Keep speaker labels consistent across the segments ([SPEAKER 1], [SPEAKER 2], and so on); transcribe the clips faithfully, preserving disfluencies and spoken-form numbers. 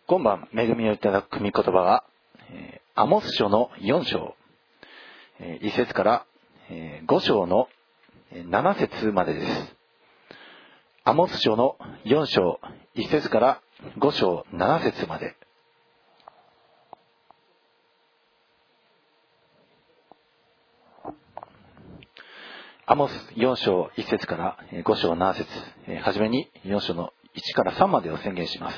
[SPEAKER 1] 今晩恵みをいただく御言葉は、えー、アモス書のよん章、えー、いち節から、えー、ご章のなな節までです。アモス書のよん章いち節からご章なな節まで。アモスよん章いち節からご章なな節、はじめによん章のいちからさんまでを宣言します。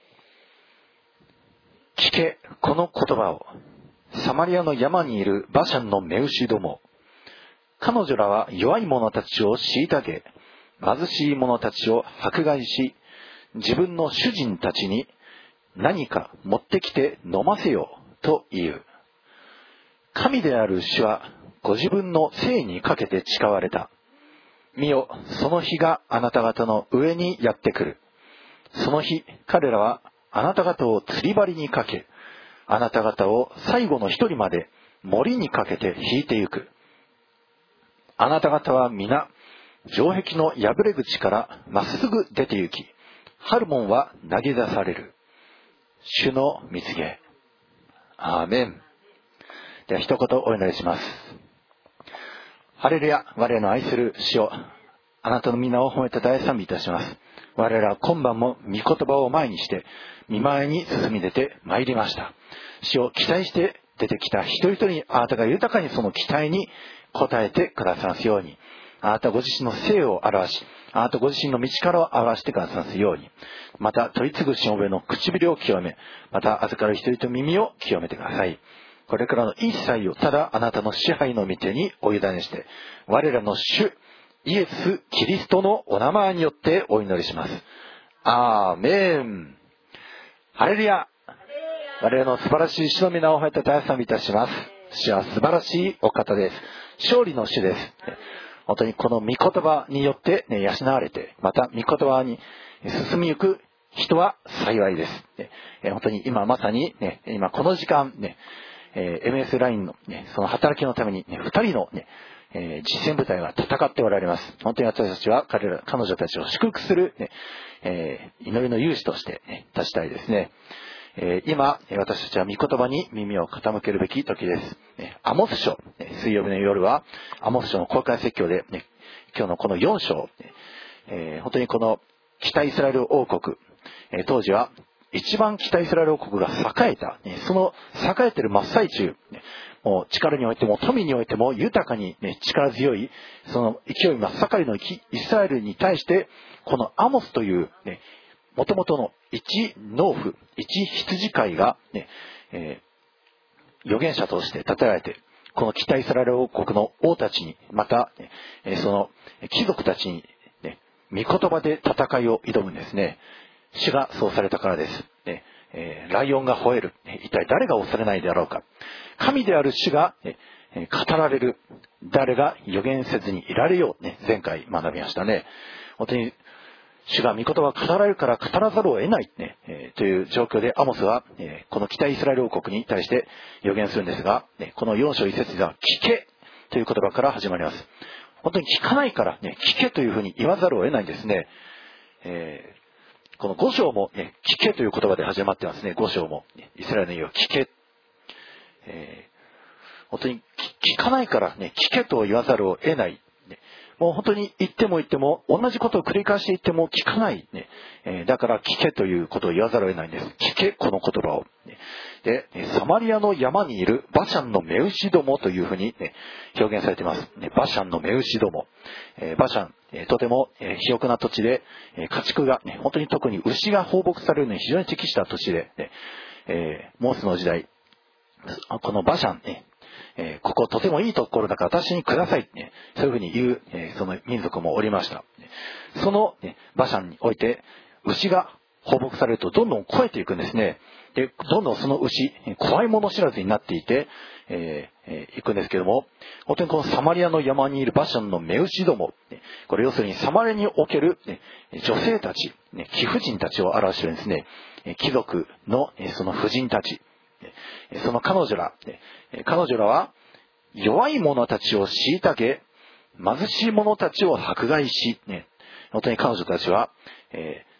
[SPEAKER 1] 聞け、この言葉を。サマリアの山にいるバシャンの雌牛ども。彼女らは弱い者たちを虐げ、貧しい者たちを迫害し、自分の主人たちに何か持ってきて飲ませよと言う。神である主はご自分の聖にかけて誓われた。見よ、その日があなた方の上にやってくる。その日、彼らはあなた方を釣り針にかけ、あなた方を最後の一人まで森にかけて引いてゆく。あなた方は皆、城壁の破れ口からまっすぐ出て行き、ハルモンは投げ出される。主の御告げ。アーメン。では一言お祈りします。ハレルヤ、我らの愛する主よ、あなたの皆を褒めて大賛美いたします。我らは今晩も御言葉を前にして御前に進み出てまいりました。主を期待して出てきた一人一人に、あなたが豊かにその期待に応えてくださいますように、あなたご自身の生を表し、あなたご自身の道からを表してくださいますように、また取り次ぐしもべの唇を清め、また預かる一人と耳を清めてください。これからの一切をただあなたの支配の御手にお委ねして、我らの主イエス・キリストのお名前によってお祈りします。アーメン。ハレルヤ。我々の素晴らしい主の皆を褒めて大賛美いたします。主は素晴らしいお方です。勝利の主です。本当にこの御言葉によって、ね、養われて、また御言葉に進みゆく人は幸いです。本当に今まさに、ね、今この時間、ね、エムエス ラインの、ね、その働きのために、ね、ふたりの、ね、えー、実践部隊が戦っておられます。本当に私たちは彼ら、彼女たちを祝福する、ねえー、祈りの勇士として、ね、立ちたいですね。えー、今、私たちは御言葉に耳を傾けるべき時です。アモス書、水曜日の夜はアモス書の公開説教で、ね、今日のこのよん章、えー、本当にこの北イスラエル王国、えー、当時は一番北イスラエル王国が栄えた、ね、その栄えている真っ最中、ね、もう力においても富においても豊かに、ね、力強いその勢い真っ盛りのイスラエルに対して、このアモスという、ね、もともとの一農夫、一羊飼いが、ねえー、預言者として立てられて、この北イスラエル王国の王たちに、また、ね、その貴族たちに、ね、御言葉で戦いを挑むんですね。主がそうされたからです。ねえー、ライオンが吠える。一体誰が恐れないであろうか。神である主が、ね、語られる。誰が預言せずにいられよう。ね、前回学びましたね。本当に主が御言葉を語られるから語らざるを得ない、ねえー、という状況でアモスは、えー、この北イスラエル王国に対して預言するんですが、ね、このよん章いち節では聞けという言葉から始まります。本当に聞かないから、ね、聞けというふうに言わざるを得ないんですね。えーこのご章も、ね、聞けという言葉で始まってますね。ご章も、ね、イスラエルの言う聞け、えー、本当に聞かないから、ね、聞けと言わざるを得ない、ね、もう本当に言っても言っても同じことを繰り返して言っても聞かない、ねえー、だから聞けということを言わざるを得ないんです。聞けこの言葉を、ね、でサマリアの山にいるバシャンの雌牛どもというふうに、ね、表現されています、ね、バシャンの雌牛ども、えー、バシャンとても肥沃な土地で、家畜が、ね、本当に特に牛が放牧されるのに非常に適した土地で、ねえー、モーセの時代、このバシャン、ねえー、こことてもいいところだから私にください、ね、そういうふうに言う、えー、その民族もおりました。その、ね、バシャンにおいて牛が放牧されるとどんどん肥えていくんですね。でどんどんその牛怖いもの知らずになっていて、えーえー、いくんですけども、本当にこのサマリアの山にいるバシャンの雌牛ども、これ要するにサマリアにおける、ね、女性たち、ね、貴婦人たちを表しているんですね。貴族のその婦人たち、その彼女ら、彼女らは弱い者たちを虐げ、貧しい者たちを迫害し、ね、本当に彼女たちは、え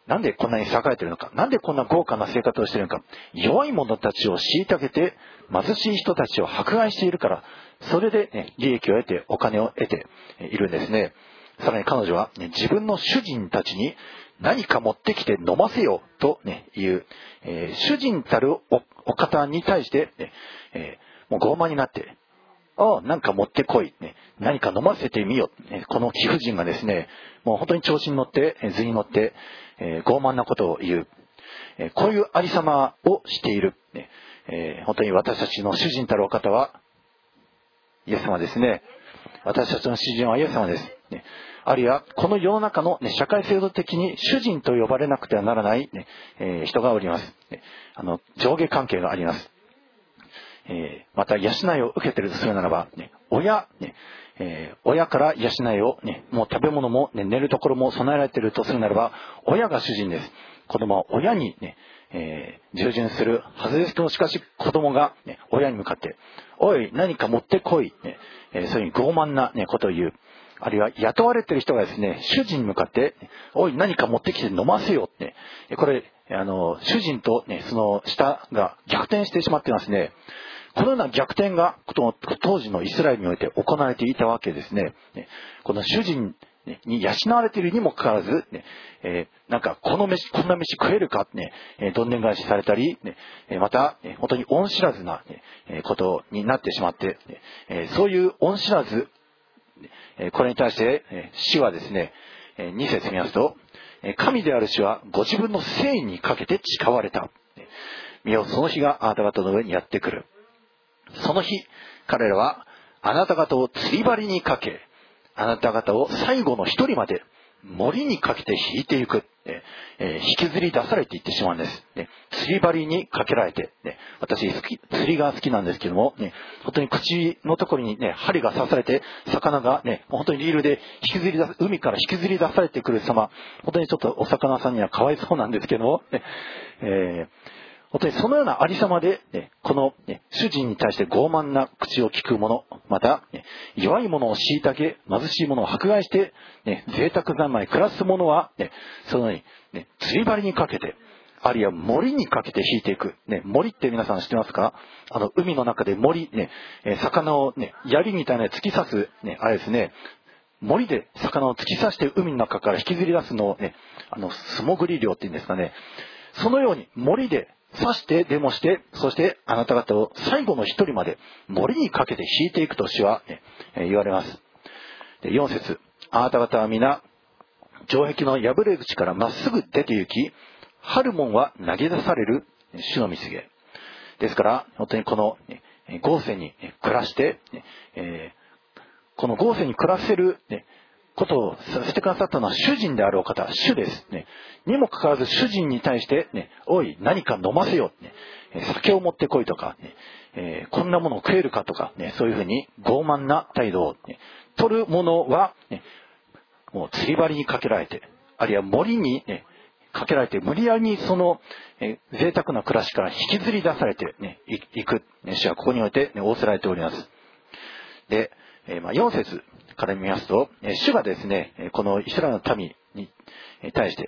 [SPEAKER 1] なんでこんなに栄えているのか、なんでこんな豪華な生活をしているのか、弱い者たちを虐げて貧しい人たちを迫害しているから、それで、ね、利益を得てお金を得ているんですね。さらに彼女は、ね、自分の主人たちに何か持ってきて飲ませよと、ね、いう、えー、主人たる お, お方に対して、ねえー、もう傲慢になって、ああ、なんか持ってこい、ね、何か飲ませてみよ、ね、この貴婦人がですね、もう本当に調子に乗って、図に乗って、えー、傲慢なことを言う、えー、こういうありさまをしている、ねえー、本当に私たちの主人たるお方はイエス様ですね。私たちの主人はイエス様です、ね、あるいはこの世の中の、ね、社会制度的に主人と呼ばれなくてはならない、ねえー、人がおります、ね、あの上下関係があります。えー、また養いを受けているとするならば、ね、親、ねえー、親から養いを、ね、もう食べ物も、ね、寝るところも備えられているとするならば、親が主人です。子供は親に、ねえー、従順するはずですけど、しかし子供が、ね、親に向かっておい何か持ってこい、ねえー、そういう傲慢な、ね、ことを言う。あるいは雇われている人がですね、主人に向かっておい何か持ってきて飲ませよって、ね、これあの主人と、ね、その下が逆転してしまっていますね。このような逆転が当時のイスラエルにおいて行われていたわけですね。この主人に養われているにもかかわらず、ねえー、なんかこの飯こんな飯食えるかって、ね、どんでん返しされたり、ね、また本当に恩知らずな、ね、ことになってしまって、ね、そういう恩知らず、これに対して主はですね、に節見ますと、神である主はご自分の誠意にかけて誓われた。見よ、その日があなた方の上にやってくる。その日、彼らはあなた方を釣り針にかけ、あなた方を最後の一人まで森にかけて引いていく、えー、引きずり出されていってしまうんです、ね、釣り針にかけられて、ね、私好き釣りが好きなんですけども、ね、本当に口のところに、ね、針が刺されて魚が、ね、本当にリールで引きずり出す海から引きずり出されてくる様、本当にちょっとお魚さんにはかわいそうなんですけども、ねえー本当にそのようなありさまで、ね、この、ね、主人に対して傲慢な口を聞く者、また、ね、弱い者を虐げ、貧しい者を迫害して、ね、贅沢三昧暮らす者は、ね、そのように、ね、釣り針にかけて、あるいは森にかけて引いていく。ね、森って皆さん知ってますか？あの、海の中で森、ね、魚をね、槍みたいな突き刺す、ね、あれですね、森で魚を突き刺して海の中から引きずり出すのをね、あの、素潜り漁っていうんですかね。そのように森で刺してでもして、そしてあなた方を最後の一人まで森にかけて引いていくと主は、ね、言われます。でよん節、あなた方は皆城壁の破れ口からまっすぐ出て行き、春門は投げ出される主の見告げですから、本当にこの豪勢に暮らして、えー、この豪勢に暮らせる、ね、ことをさせてくださったのは主人であるお方、主ですね。にもかかわらず主人に対して、ね、おい、何か飲ませよ、ね、酒を持ってこいとか、ねえー、こんなものを食えるかとか、ね、そういうふうに傲慢な態度を、ね、取る者は、ね、もう釣り針にかけられて、あるいは森に、ね、かけられて、無理やりにその、えー、贅沢な暮らしから引きずり出されて、ね、いく、ね、主はここにおいて、ね、仰せられております。で、えーまあ、よん節から見ますと、えー、主がですね、このイスラエルの民に対して、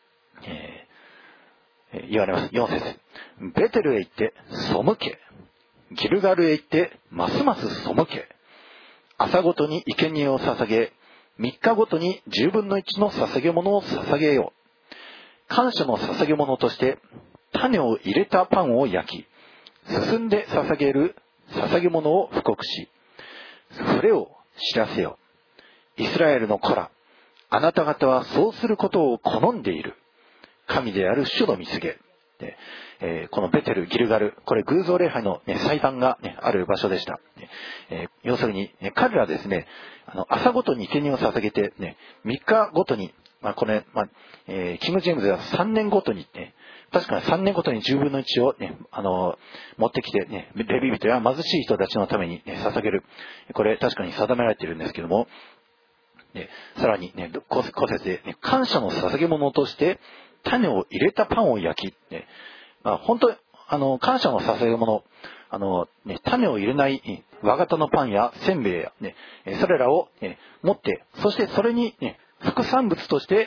[SPEAKER 1] えー、言われます。よん節、ベテルへ行って背け、ギルガルへ行ってますます背け、朝ごとに生贄を捧げ、三日ごとに十分の一の捧げ物を捧げよう。感謝の捧げ物として種を入れたパンを焼き、進んで捧げる捧げ物を布告し、触れを知らせよ。イスラエルの子ら、あなた方はそうすることを好んでいる。神である主の見告げ。でえー、このベテル、ギルガル、これ偶像礼拝の、ね、祭壇が、ね、ある場所でした。えー、要するに、ね、彼らですね、あの朝ごとに生贄を捧げて、ね、みっかごとに、まあこれまあえー、キング・ジェームズではさんねんごとに、ね、確かにさんねんごとにじゅうぶんのいちを、ね、あの持ってきて、ね、レビ人や貧しい人たちのために、ね、捧げる。これ確かに定められているんですけども、ね、さらに、ね、ご節で、ね、感謝の捧げ物として種を入れたパンを焼き、ねまあ、本当あの感謝の捧げ物、あの、ね、種を入れない和型のパンやせんべいや、ね、それらを、ね、持って、そしてそれに、ね、副産物として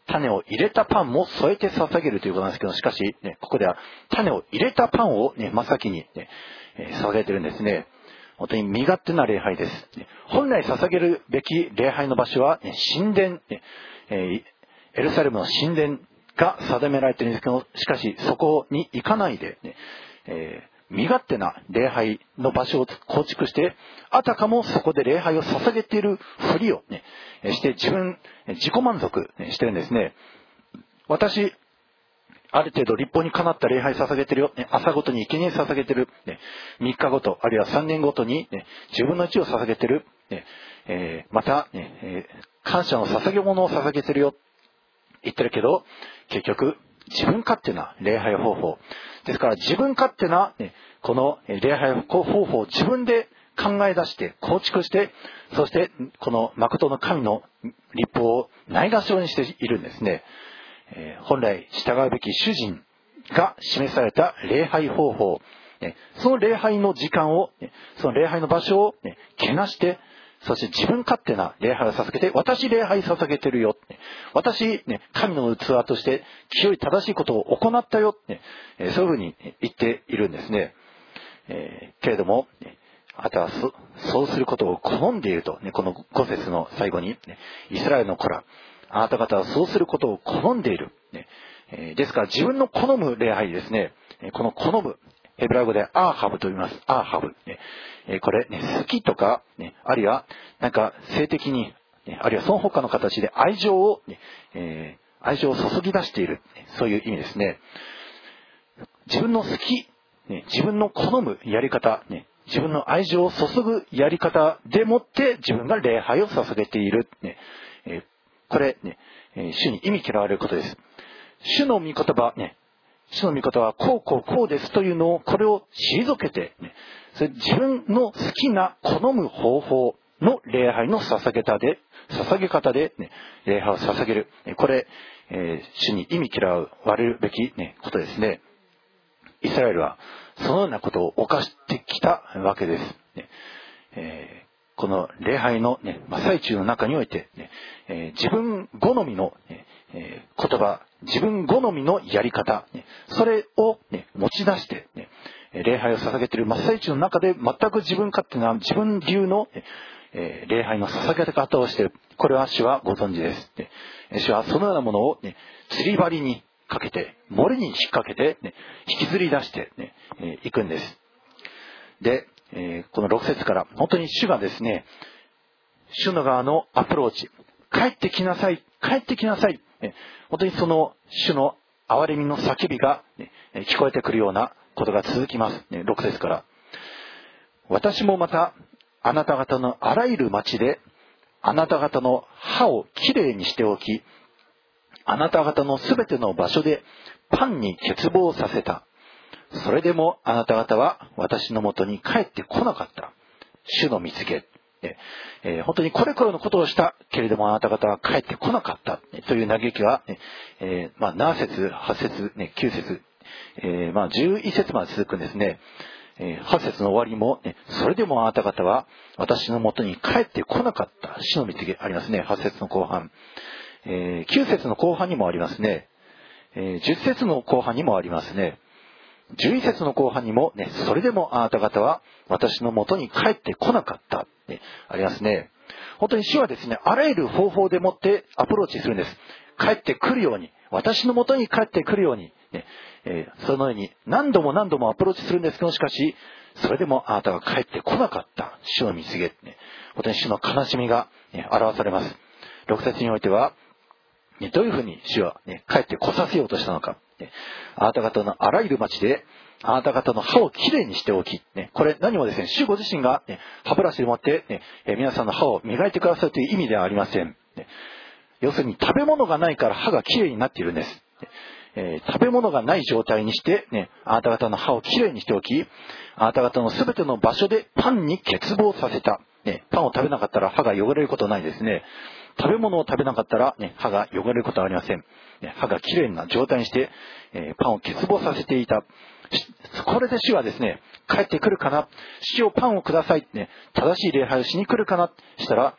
[SPEAKER 1] 種を入れたパンも添えて捧げるということなんですけど、しかし、ね、ここでは種を入れたパンを、ね、真っ先に、ね、えー、捧げてるんですね。本当に身勝手な礼拝です。本来捧げるべき礼拝の場所は、ね、神殿、ねえー、エルサレムの神殿が定められているんですけど、しかしそこに行かないで、ねえー身勝手な礼拝の場所を構築して、あたかもそこで礼拝を捧げているふりを、ね、して自分、自己満足してるんですね。私、ある程度立法にかなった礼拝捧げてるよ。朝ごとに生贄捧げてる。みっかごと、あるいはさんねんごとにじゅうぶんのいちを捧げてる。また、感謝の捧げ物を捧げてるよ。言ってるけど、結局、自分勝手な礼拝方法。ですから自分勝手な、ね、この礼拝方法を自分で考え出して構築して、そしてこの誠の神の律法をないがしろにしているんですね。えー、本来従うべき主人が示された礼拝方法、ね、その礼拝の時間を、ね、その礼拝の場所を、ね、けなして、そして自分勝手な礼拝を捧げて、私礼拝捧げてるよ。私、ね、神の器として清い正しいことを行ったよ。ね、そういうふうに言っているんですね。えー、けれども、あなたはそそうすることを好んでいると、ね、このご節の最後に、ね、イスラエルの子ら、あなた方はそうすることを好んでいる。ねえー、ですから自分の好む礼拝ですね。この好む。ヘブライ語でアーハブと言います。アーハブ。ね、これ、ね、好きとか、ね、あるいは、なんか性的に、ね、あるいはその他の形で愛情を、ねえー、愛情を注ぎ出している。そういう意味ですね。自分の好き、ね、自分の好むやり方、ね、自分の愛情を注ぐやり方でもって自分が礼拝を捧げている。ねえー、これ、ね、主に意味嫌われることです。主の御言葉、ね、主の御言葉はこうこうこうですというのを、これを退けて、ね、それ自分の好きな好む方法の礼拝の捧げ方で、捧げ方で、ね、礼拝を捧げる。これ、えー、主に意味嫌われるべき、ね、ことですね。イスラエルはそのようなことを犯してきたわけです。ねえーこの礼拝の、ね、真っ最中の中において、ねえー、自分好みの、ねえー、言葉、自分好みのやり方、ね、それを、ね、持ち出して、ね、礼拝を捧げている真っ最中の中で全く自分勝手な自分流の、えー、礼拝の捧げ方をしている。これは主はご存知です。ね、主はそのようなものを、ね、釣り針にかけて、漏れに引っ掛けて、ね、引きずり出して、ねえー、いくんです。で、えー、このろく節から本当に主がですね、主の側のアプローチ、帰ってきなさい、帰ってきなさい、えー、本当にその主の憐れみの叫びが、ね、聞こえてくるようなことが続きます、ね、ろく節から。私もまたあなた方のあらゆる町であなた方の歯をきれいにしておき、あなた方のすべての場所でパンに欠乏させた。それでもあなた方は私のもとに帰ってこなかった。主の見つけ。えー、本当にこれこれのことをしたけれどもあなた方は帰ってこなかったという嘆きが、えーまあ、なな節、はち節、ね、きゅう節、えーまあ、じゅういち節まで続くんですね。えー、はち節の終わりも、ね、それでもあなた方は私のもとに帰ってこなかった。主の見つけありますね。はち節の後半。えー、きゅう節の後半にもありますね。えー、じゅっ節の後半にもありますね。じゅういち節の後半にも、ね、それでもあなた方は私のもとに帰ってこなかった、ね、ありますね。本当に主はですね、あらゆる方法でもってアプローチするんです。帰ってくるように、私のもとに帰ってくるように、ねえー、そのように何度も何度もアプローチするんですけど、しかしそれでもあなたが帰ってこなかった主の見告げ、ね、本当に主の悲しみが、ね、表されます。ろく節においては、ね、どういうふうに主は、ね、帰ってこさせようとしたのか。ね、あなた方のあらゆる町であなた方の歯をきれいにしておき、ね、これ何もですね、主ご自身が、ね、歯ブラシでもって、ねえー、皆さんの歯を磨いてくださいという意味ではありません。ね、要するに食べ物がないから歯がきれいになっているんです。えー、食べ物がない状態にして、ね、あなた方の歯をきれいにしておき、あなた方のすべての場所でパンに欠乏させた。ね、パンを食べなかったら歯が汚れることないですね。食べ物を食べなかったら、ね、歯が汚れることはありません。ね、歯がきれいな状態にして、えー、パンを欠乏させていた。これで主はですね、帰ってくるかな、主よパンをください、ね、正しい礼拝をしに来るかなしたら、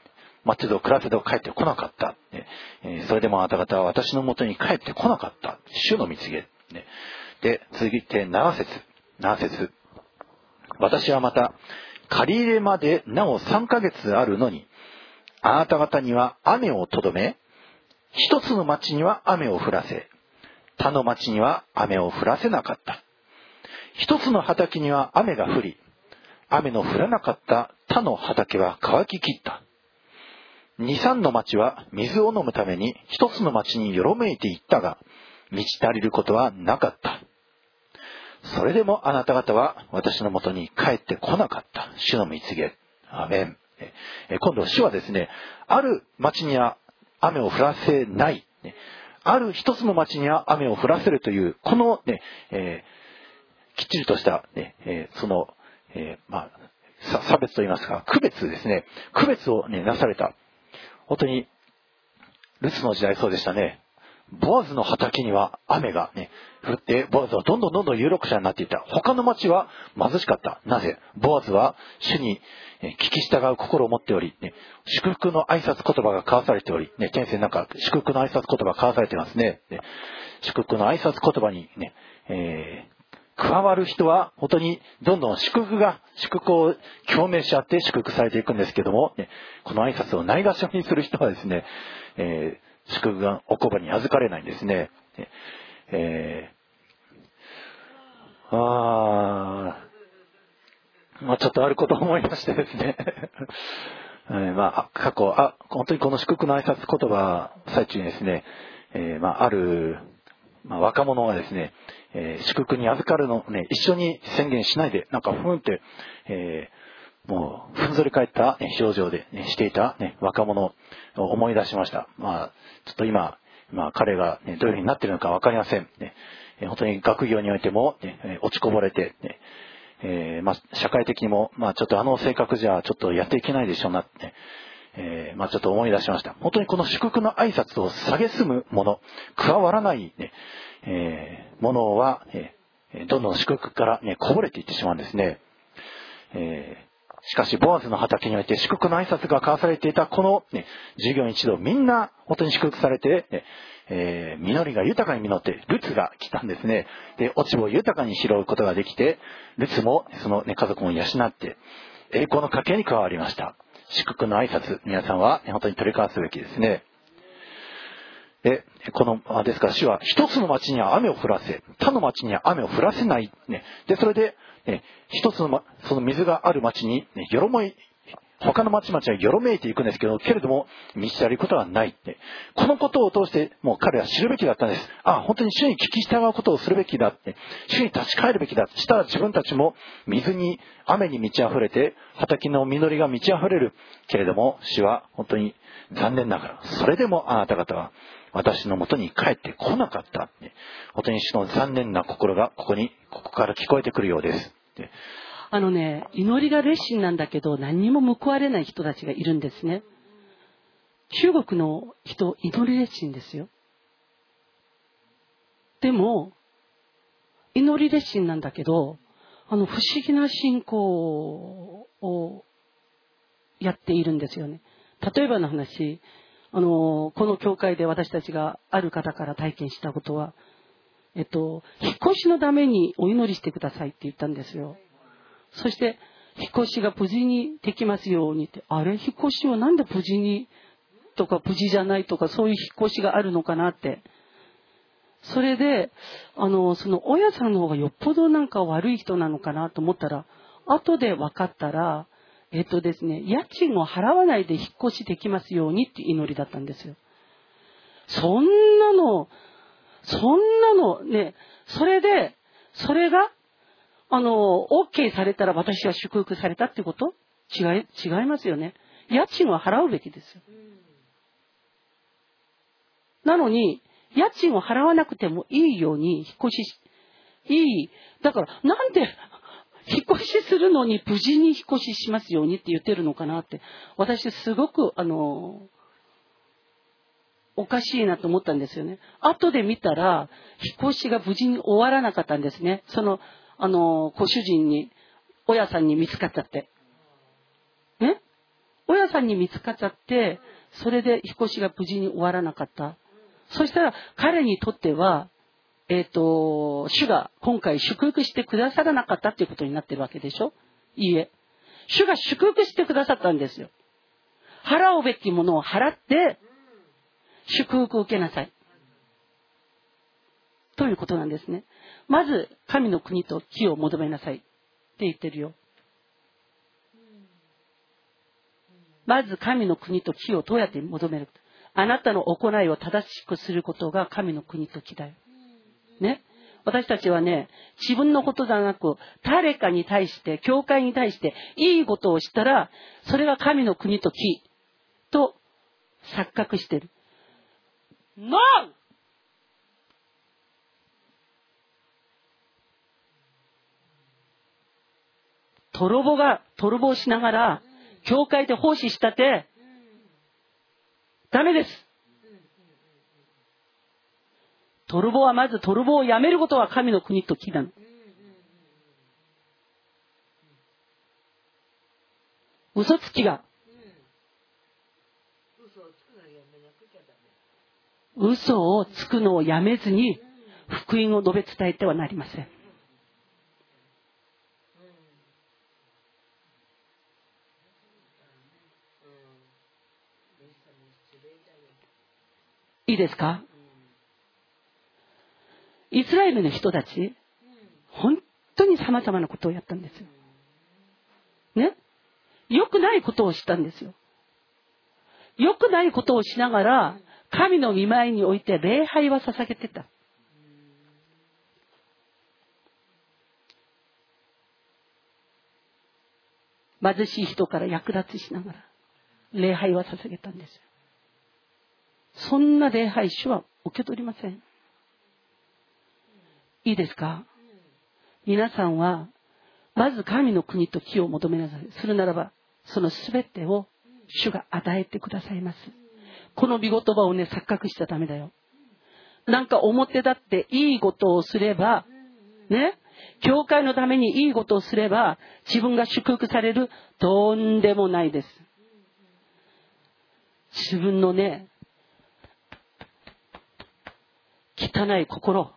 [SPEAKER 1] 待てど暮らせど帰ってこなかった、ねえー、それでもあなた方は私のもとに帰ってこなかった、主の蜜げ、ね、で続いてなな節なな節、私はまた借り入れまでなおさんかげつあるのに、あなた方には雨をとどめ、一つの町には雨を降らせ、他の町には雨を降らせなかった。一つの畑には雨が降り、雨の降らなかった他の畑は乾ききった。二三の町は水を飲むために一つの町によろめいていったが、満ち足りることはなかった。それでもあなた方は私のもとに帰ってこなかった。主の蜜げ。アメン。今度主はですね、ある町には雨を降らせない。ある一つの町には雨を降らせるという、このね、えー、きっちりとした、ねえー、その、えー、まあ、差別といいますか、区別ですね。区別を、ね、なされた。本当に、ルツの時代そうでしたね。ボアズの畑には雨がね、降って、ボアズはどんどんどんどん有力者になっていった。他の町は貧しかった。なぜ？ボアズは主に聞き従う心を持っており、ね、祝福の挨拶言葉が交わされており、ね、天性なんか祝福の挨拶言葉が交わされていますね。ね、祝福の挨拶言葉にね、えー、加わる人は本当にどんどん祝福が、祝福を共鳴し合って祝福されていくんですけども、ね、この挨拶をないがしろにする人はですね、えー祝福がおこばに預かれないんですね。えー、あまあちょっとあることを思いましてですね。えー、まあ過去あ本当にこの祝福の挨拶言葉最中にですね、えー、まあある、まあ、若者がですね、えー、祝福に預かるのをね一緒に宣言しないでなんかふんって、えーもう、ふんぞり返った、ね、表情で、ね、していた、ね、若者を思い出しました。まあ、ちょっと今、まあ、彼が、ね、どういうふうになっているのかわかりません。ね、本当に学業においても、ね、落ちこぼれて、ねえーまあ、社会的にも、まあ、ちょっとあの性格じゃちょっとやっていけないでしょうなって、えーまあ、ちょっと思い出しました。本当にこの祝福の挨拶を蔑むもの、加わらない、ねえー、ものは、えー、どんどん祝福から、ね、こぼれていってしまうんですね。えーしかし、ボアズの畑において祝福の挨拶が交わされていたこの、ね、従業員一同みんな本当に祝福されて、ねえー、実りが豊かに実ってルツが来たんですね。で、落ち葉を豊かに拾うことができて、ルツもその、ね、家族も養って栄光の家系に加わりました。祝福の挨拶、皆さんは、ね、本当に取り交わすべきですね。で、この、ですから主は一つの町には雨を降らせ、他の町には雨を降らせない。ね、で、それで、ね、一つの、ま、その水がある町に、ね、よろもい、他の町々はよろめいていくんですけど、けれども、満ち足りることはない。ね、このことを通して、もう彼は知るべきだったんです。あ、本当に主に聞き従うことをするべきだって、主に立ち返るべきだ。したら自分たちも水に、雨に満ち溢れて、畑の実りが満ち溢れる。けれども、主は本当に残念ながら、それでもあなた方は、私のもとに帰ってこなかった。本当に主の残念な心がここに、ここから聞こえてくるようです。
[SPEAKER 2] あのね、祈りが熱心なんだけど何にも報われない人たちがいるんですね。中国の人、祈り熱心ですよ。でも、祈り熱心なんだけど、あの不思議な信仰をやっているんですよね。例えばの話、あのこの教会で私たちがある方から体験したことは、えっと、引っ越しのためにお祈りしてくださいって言ったんですよ。そして引っ越しが無事にできますようにって、あれ、引っ越しはなんで無事にとか無事じゃないとかそういう引っ越しがあるのかなって。それであのその親さんの方がよっぽどなんか悪い人なのかなと思ったら、後で分かったら、えっとですね、家賃を払わないで引っ越しできますようにっていう祈りだったんですよ。そんなの、そんなのね、それで、それが、あの、OK されたら私は祝福されたってこと？違い、違いますよね。家賃は払うべきですよ。なのに、家賃を払わなくてもいいように引っ越し、いい。だから、なんで、引っ越しするのに無事に引っ越ししますようにって言ってるのかなって、私すごくあのおかしいなと思ったんですよね。後で見たら引っ越しが無事に終わらなかったんですね。そのあのご主人に、親さんに見つかっちゃってね、親さんに見つかっちゃって、それで引っ越しが無事に終わらなかった。そしたら彼にとっては、えっと、主が今回祝福してくださらなかったっていうことになってるわけでしょ。いいえ。主が祝福してくださったんですよ。払うべきものを払って、祝福を受けなさい。ということなんですね。まず、神の国と義を求めなさいって言ってるよ。まず神の国と義をどうやって求めるか。あなたの行いを正しくすることが神の国と義だよ。ね。私たちはね、自分のことではなく、誰かに対して、教会に対して、いいことをしたら、それが神の国と義と錯覚してる。ノー！泥棒が、泥棒しながら、教会で奉仕したって、ダメです。泥棒はまず泥棒をやめることは神の国と義なの。嘘つきが、嘘をつくのをやめずに、福音を述べ伝えてはなりません。いいですか？イスラエルの人たち、本当に様々なことをやったんですよ。ね？良くないことをしたんですよ。良くないことをしながら、神の御前において礼拝は捧げてた。貧しい人から略奪しながら、礼拝は捧げたんですよ。そんな礼拝主は受け取りません。いいですか？皆さんは、まず神の国と義を求めなさい。するならば、そのすべてを主が与えてくださいます。この御言葉をね、錯覚しちゃダメだよ。なんか表立っていいことをすれば、ね、教会のためにいいことをすれば、自分が祝福される、とんでもないです。自分のね、汚い心、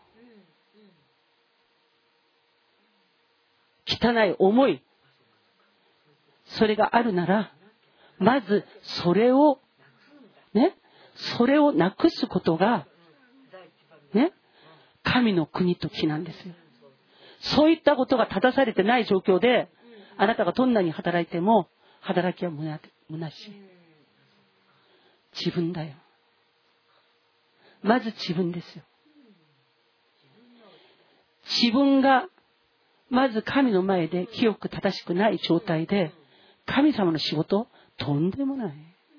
[SPEAKER 2] 汚い思い、それがあるなら、まずそれをね、それをなくすことがね、神の国と義なんですよ。そういったことが正されてない状況で、あなたがどんなに働いても働きはむなしい。自分だよ。まず自分ですよ。自分がまず神の前で清く正しくない状態で、神様の仕事、とんでもない。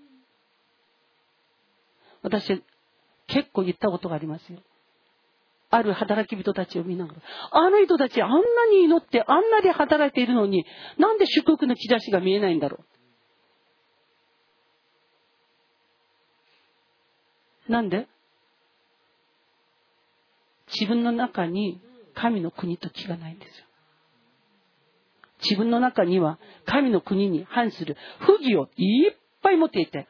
[SPEAKER 2] 私、結構言ったことがありますよ。ある働き人たちを見ながら、あの人たちあんなに祈ってあんなに働いているのに、なんで祝福の兆しが見えないんだろう。なんで？自分の中に神の国と義がないんですよ。自分の中には神の国に反する不義をいっぱい持っていて、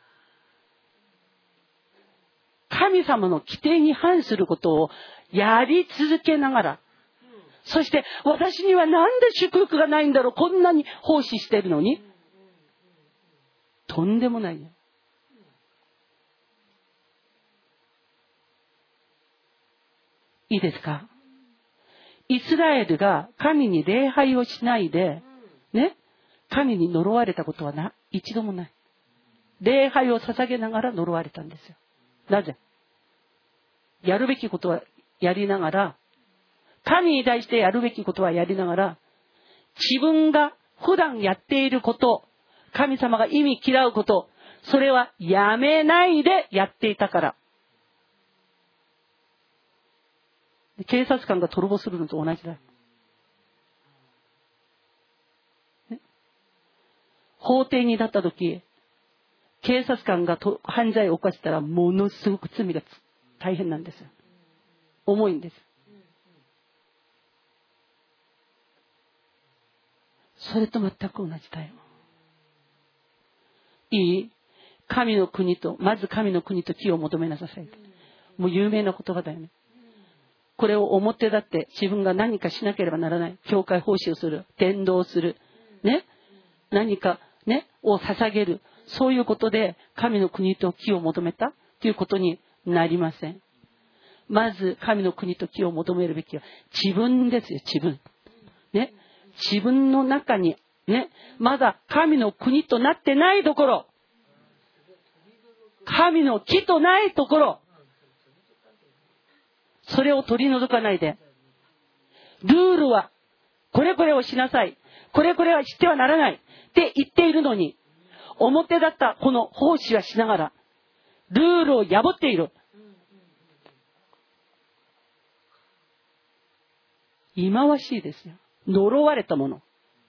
[SPEAKER 2] 神様の規定に反することをやり続けながら、そして私にはなんで祝福がないんだろう、こんなに奉仕してるのに、とんでもないよ。いいですか？イスラエルが神に礼拝をしないで、ね、神に呪われたことはな、一度もない。礼拝を捧げながら呪われたんですよ。なぜ？やるべきことはやりながら、神に対してやるべきことはやりながら、自分が普段やっていること、神様が意味嫌うこと、それはやめないでやっていたから。警察官が泥棒するのと同じだよ。ね、法廷に立った時、警察官がと犯罪を犯したらものすごく罪が大変なんですよ。重いんです。それと全く同じだよ。 いい？神の国と、まず神の国と義を求めなさい。もう有名な言葉だよね。これを表立って自分が何かしなければならない。教会奉仕をする。伝道する。ね。何かね、を捧げる。そういうことで神の国と義を求めたということになりません。まず神の国と義を求めるべきは自分ですよ、自分。ね。自分の中にね、まだ神の国となってないところ、神の義とないところ、それを取り除かないで、ルールはこれこれをしなさい、これこれはしてはならないって言っているのに、表立ったこの奉仕はしながらルールを破っている。忌まわしいですよ。呪われたもの。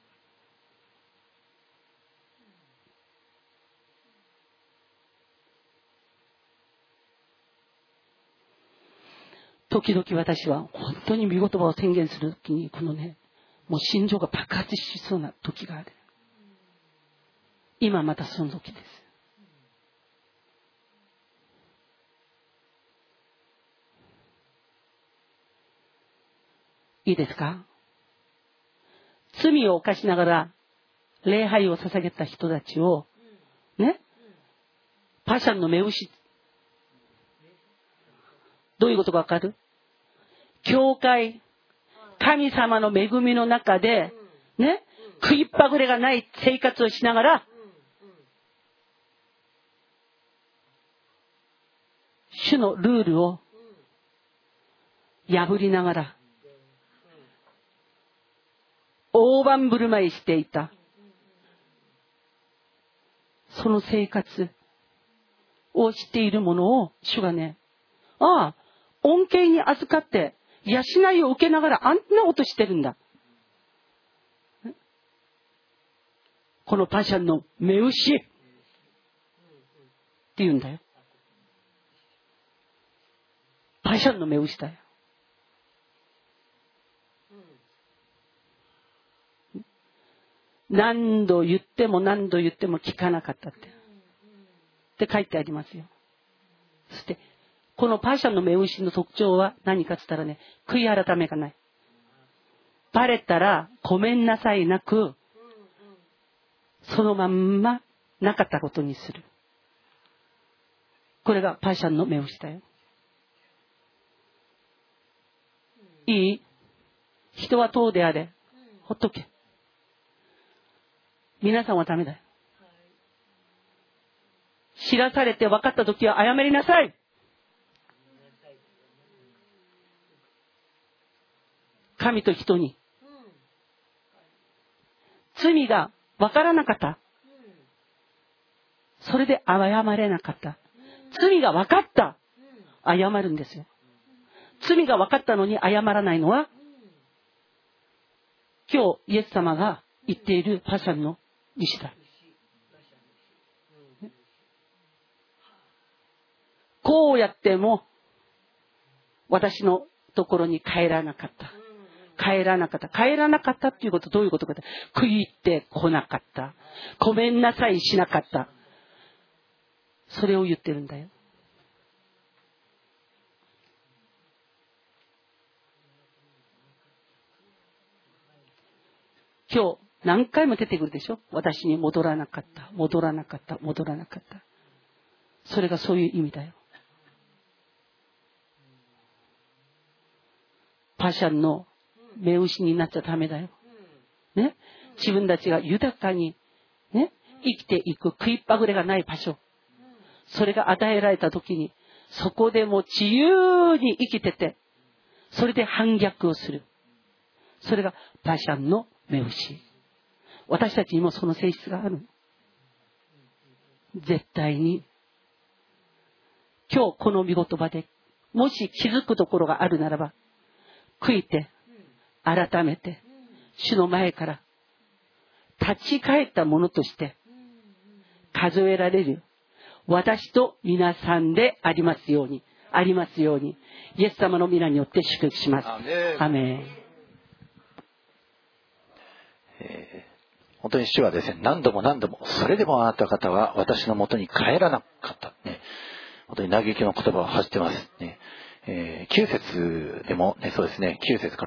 [SPEAKER 2] 時々私は本当に御言葉を宣言するときに、このね、もう心情が爆発しそうな時がある。今またその時です。いいですか？罪を犯しながら礼拝を捧げた人たちをね、パシャンの目牛、どういうことかわかる？教会、神様の恵みの中でね、食いっぱぐれがない生活をしながら、主のルールを破りながら大盤振る舞いしていた、その生活をしているものを主がね、ああ、恩恵に預かって養いを受けながらあんなことしてるんだ、このパシャンの目牛って言うんだよ。パシャンの目牛だよ。何度言っても何度言っても聞かなかったってって書いてありますよ。そしてこのパシャンの目牛の特徴は何かって言ったらね、悔い改めがない。バレたらごめんなさいなく、そのまんまなかったことにする。これがパシャンの目牛だよ。いい？人は党であれ、ほっとけ。皆さんはダメだよ。知らされて分かったときは謝りなさい。神と人に。罪が分からなかった。それで謝れなかった。罪が分かった。謝るんですよ。罪が分かったのに謝らないのは、今日イエス様が言っているパシャンの牛だ。こうやっても私のところに帰らなかった。帰らなかった。帰らなかったっていうことはどういうことかって、悔いてこなかった。ごめんなさいしなかった。それを言ってるんだよ。今日何回も出てくるでしょ。私に戻らなかった。戻らなかった。戻らなかった。それがそういう意味だよ。パシャンの目牛になっちゃダメだよ。ね。自分たちが豊かにね、生きていく食いっぱぐれがない場所。それが与えられた時に、そこでも自由に生きてて、それで反逆をする。それがパシャンの目牛。私たちにもその性質がある。絶対に。今日この御言葉で、もし気づくところがあるならば、悔いて、改めて、主の前から立ち返ったものとして数えられる私と皆さんでありますように、ありますように、イエス様の皆によって祝福します。アメン。
[SPEAKER 1] えー本当に主はですね、何度も何度も、それでもあなた方は私のもとに帰らなかった。ね、本当に嘆きの言葉を発してます。ねえー、きゅう節でも、ね、そうですね、きゅう節から。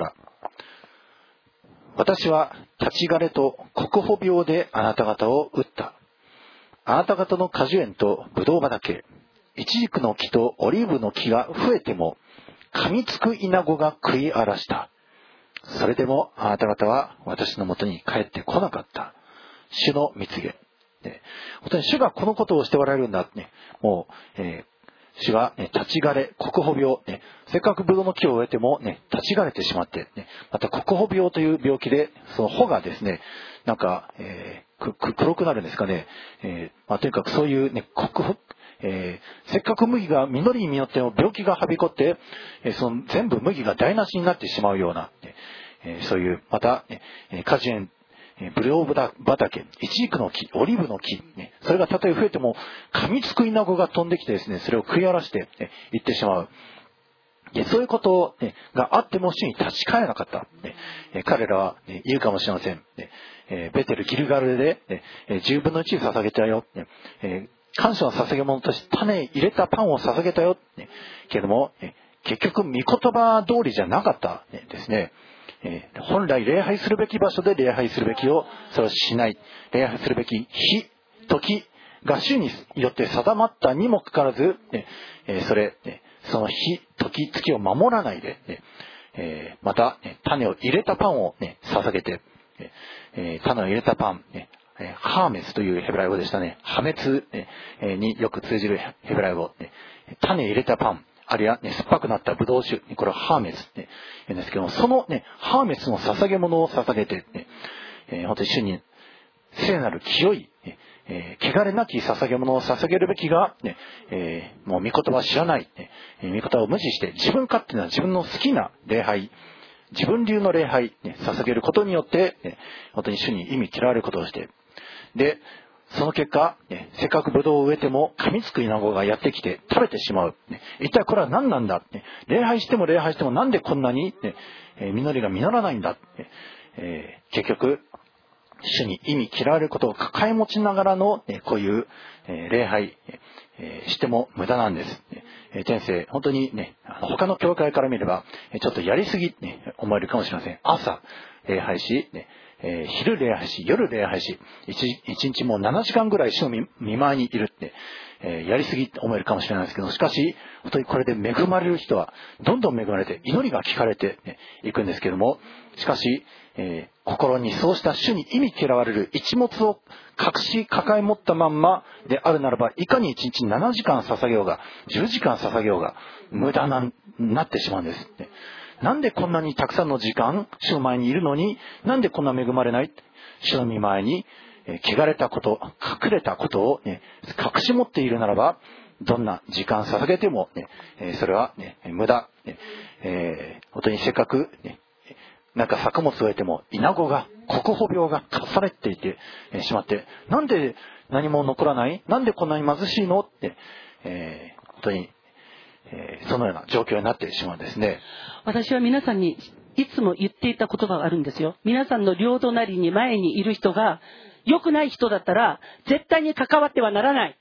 [SPEAKER 1] 私は立ち枯れと国保病であなた方を打った。あなた方の果樹園とブドウ畑、イチジクの木とオリーブの木が増えても、噛みつくイナゴが食い荒らした。それでもあなた方は私のもとに帰ってこなかった。主の蜜げ。ね、本当に主がこのことをしておられるんだってね。もう、えー、主が、ね、立ち枯れ、国保病、ね、せっかくブドウの木を植えても、ね、立ち枯れてしまって、ね、また国保病という病気で、その穂がですね、なんか、えー、くく黒くなるんですかね。えーまあ、とにかくそういうね、国保えー、せっかく麦が実りに実っても病気がはびこって、えー、その全部麦が台無しになってしまうような、えー、そういうまた、えー、果樹園、えー、ブドウ畑、イチジクの木、オリーブの木、ね、それがたとえ増えても噛みつくイナゴが飛んできてですね、それを食い荒らして、ね、いってしまう。でそういうこと、ね、があっても主に立ち返らなかった、ねえー、彼らは、ね、言うかもしれません、ねえー、ベテルギルガルで、ねえー、じゅうぶんのいち捧げたよ、ねえー感謝の捧げ物として種入れたパンを捧げたよ、ね、けれども、ね、結局御言葉通りじゃなかった、ね、ですね、えー、本来礼拝するべき場所で礼拝するべきをそれをしない、礼拝するべき日時が主によって定まったにもかかわらず、ねえー、それ、ね、その日時月を守らないで、ねえー、また、ね、種を入れたパンを、ね、捧げて、えー、種を入れたパン、ねハーメスというヘブライ語でしたね。破滅によく通じるヘブライ語。種入れたパン、あるいは、ね、酸っぱくなったブドウ酒、これはハーメスって言うんですけども、その、ね、ハーメスの捧げ物を捧げて、ねえー、本当に主に聖なる清い、えー、汚れなき捧げ物を捧げるべきが、ねえー、もう御言葉を知らない、ね、御言葉を無視して自分勝手な自分の好きな礼拝、自分流の礼拝、ね、捧げることによって、ね、本当に主に意味嫌われることをして、で、その結果、ね、せっかくブドウを植えても噛みつくイナゴがやってきて食べてしまう。ね、一体これは何なんだ、ね、礼拝しても礼拝してもなんでこんなに、ねえー、実りが実らないんだ、ねえー、結局、主に意味嫌われることを抱え持ちながらの、ね、こういう、えー、礼拝、えー、しても無駄なんです。えー、天性、本当にね、他の教会から見れば、ちょっとやりすぎ、ね、思えるかもしれません。朝、礼拝し、ねえー、昼礼拝し、夜礼拝し、一, 一日もうななじかんぐらい主の見舞いにいるって、えー、やりすぎって思えるかもしれないですけど、しかし、本当にこれで恵まれる人は、どんどん恵まれて、祈りが聞かれて、ね、いくんですけども、しかし、えー、心にそうした主に意味嫌われる一物を隠し抱え持ったまんまであるならば、いかにいちにちななじかん捧げようが、じゅうじかん捧げようが、無駄な、なってしまうんです、ね。なんでこんなにたくさんの時間、主の前にいるのに、なんでこんな恵まれない？主の御前に、えー、汚れたこと、隠れたことを、ね、隠し持っているならば、どんな時間捧げても、ねえー、それは、ね、無駄。ねえー、本当にせっかく、ね、なんか作物を得ても、イナゴが、国保病が重ねていて、えー、しまって、なんで何も残らない？なんでこんなに貧しいの？って、えー、本当に、えー、そのような状況になってしまうんですね。
[SPEAKER 2] 私は皆さんにいつも言っていた言葉があるんですよ。皆さんの両隣に前にいる人が良くない人だったら絶対に関わってはならない。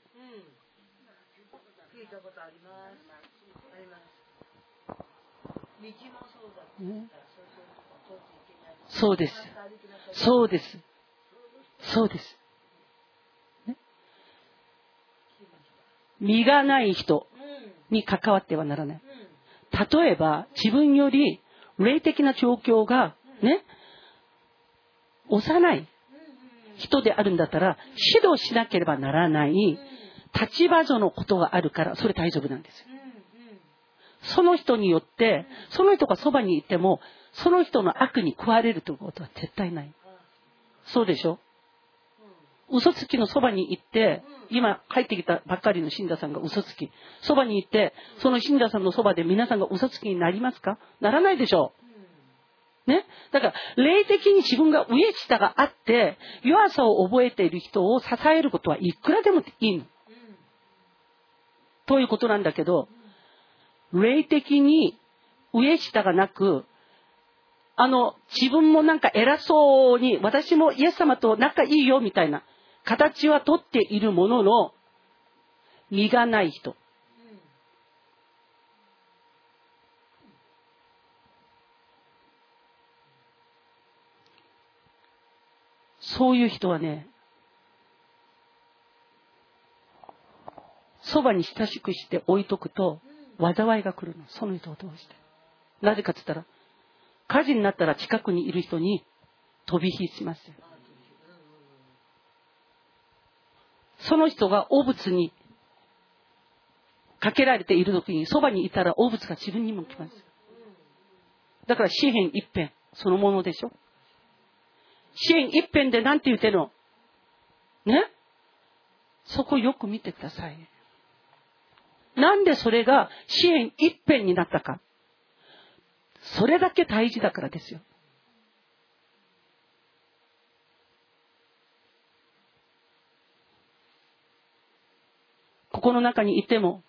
[SPEAKER 2] そうです。そうです。そうです。ね、身がない人に関わってはならない。例えば自分より霊的な状況がね、幼い人であるんだったら指導しなければならない立場上のことがあるから、それ大丈夫なんですよ。その人によってその人がそばにいてもその人の悪に食われるということは絶対ない。そうでしょ。嘘つきのそばに行って、今入ってきたばっかりの信者さんが嘘つき、そばに行ってその信者さんのそばで皆さんが嘘つきになりますか？ならないでしょうね。だから霊的に自分が上下があって弱さを覚えている人を支えることはいくらでもいいのということなんだけど、霊的に上下がなくあの、自分もなんか偉そうに、私もイエス様と仲いいよみたいな形はとっているものの、実がない人。そういう人はね、そばに親しくして置いとくと、災いが来るの。その人を通して。なぜかって言ったら、火事になったら近くにいる人に飛び火します。その人が汚物にかけられている時に、そばにいたら汚物が自分にも来ます。だから詩篇一編そのものでしょ。詩篇一編でなんて言ってるのね。そこよく見てください。なんでそれが詩篇一編になったか。それだけ大事だからですよ。ここの中にいても、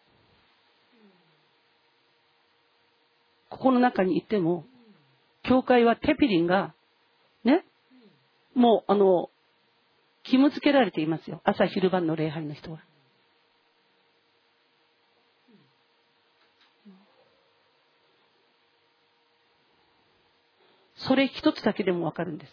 [SPEAKER 2] ここの中にいても、教会はテピリンが、ね、もうあの、義務付けられていますよ。朝昼晩の礼拝の人は。それ一つだけでもわかるんです。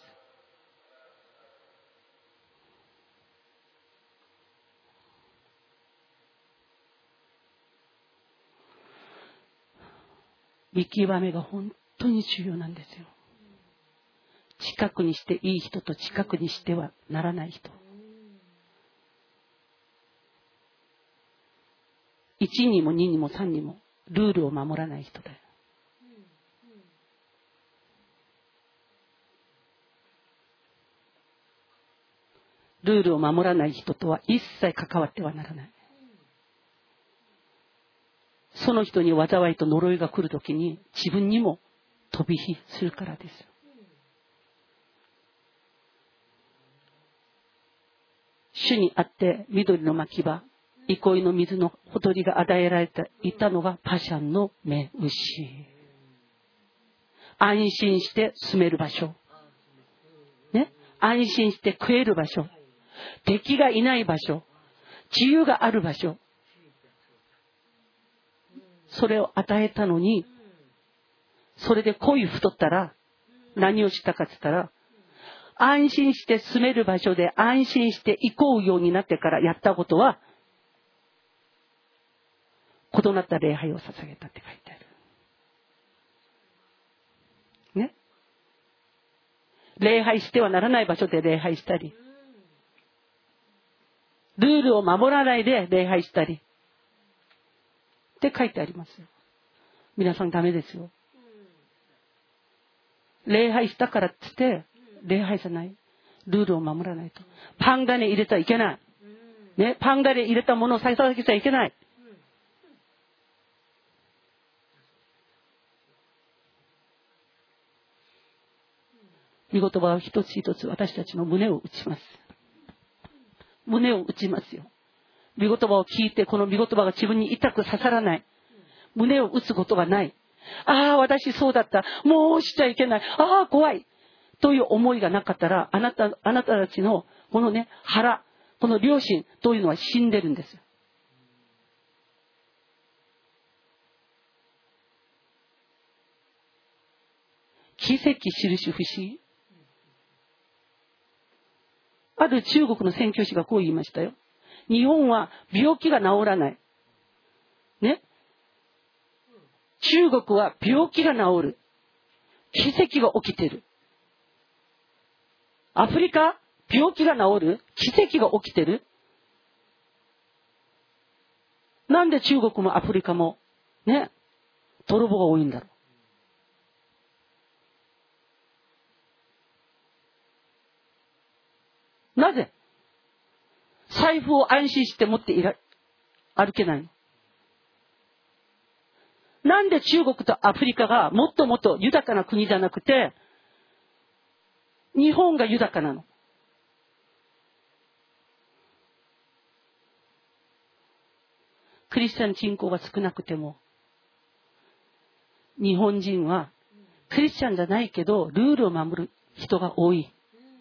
[SPEAKER 2] 見極めが本当に重要なんですよ。近くにしていい人と近くにしてはならない人。いちにもににもさんにもルールを守らない人だよ。ルールを守らない人とは一切関わってはならない。その人に災いと呪いが来るときに自分にも飛び火するからですよ。主にあって緑の牧場、憩いの水のほとりが与えられていたのがパシャンの目牛。安心して住める場所。ね。安心して食える場所。敵がいない場所。自由がある場所。それを与えたのに、それで恋太ったら何をしたかって言ったら、安心して住める場所で安心して行こうようになってからやったことは、異なった礼拝を捧げたって書いてある。ね。礼拝してはならない場所で礼拝したり、ルールを守らないで礼拝したりって書いてありますよ。皆さんダメですよ。礼拝したからって言って礼拝じゃない。ルールを守らないと。パンダネ入れてはいけない。ね、パンダネ入れたものをささげちゃいけない。御言葉を一つ一つ私たちの胸を打ちます。胸を打ちますよ。御言葉を聞いてこの御言葉が自分に痛く刺さらない。胸を打つことがない。ああ、私そうだった。もうしちゃいけない。ああ、怖い。という思いがなかったら、あなた、あなたたちのこのね、腹、この良心というのは死んでるんですよ。奇跡、印、不思議。ある中国の宣教師がこう言いましたよ。日本は病気が治らない。ね。中国は病気が治る。奇跡が起きてる。アフリカ、病気が治る。奇跡が起きてる。なんで中国もアフリカも、ね、泥棒が多いんだろう。なぜ財布を安心して持っていら歩けないの？なんで中国とアフリカがもっともっと豊かな国じゃなくて、日本が豊かなの？クリスチャン人口が少なくても、日本人はクリスチャンじゃないけどルールを守る人が多い。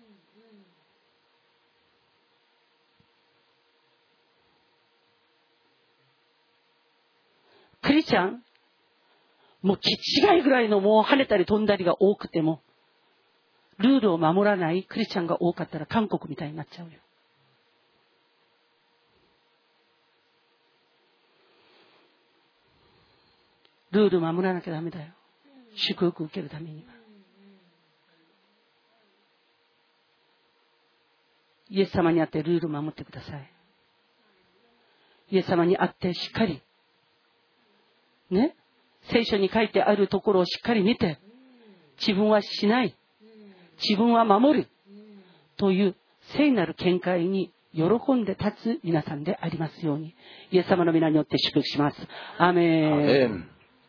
[SPEAKER 2] クリスチャンもう気違いぐらいのもう跳ねたり飛んだりが多くてもルールを守らないクリスチャンが多かったら韓国みたいになっちゃうよ。ルール守らなきゃダメだよ。祝福受けるためには。イエス様に会ってルールを守ってください。イエス様に会ってしっかりね、聖書に書いてあるところをしっかり見て、自分はしない、自分は守るという聖なる見解に喜んで立つ皆さんでありますように、イエス様の皆によって祝福します。アーメン。
[SPEAKER 1] アーメン。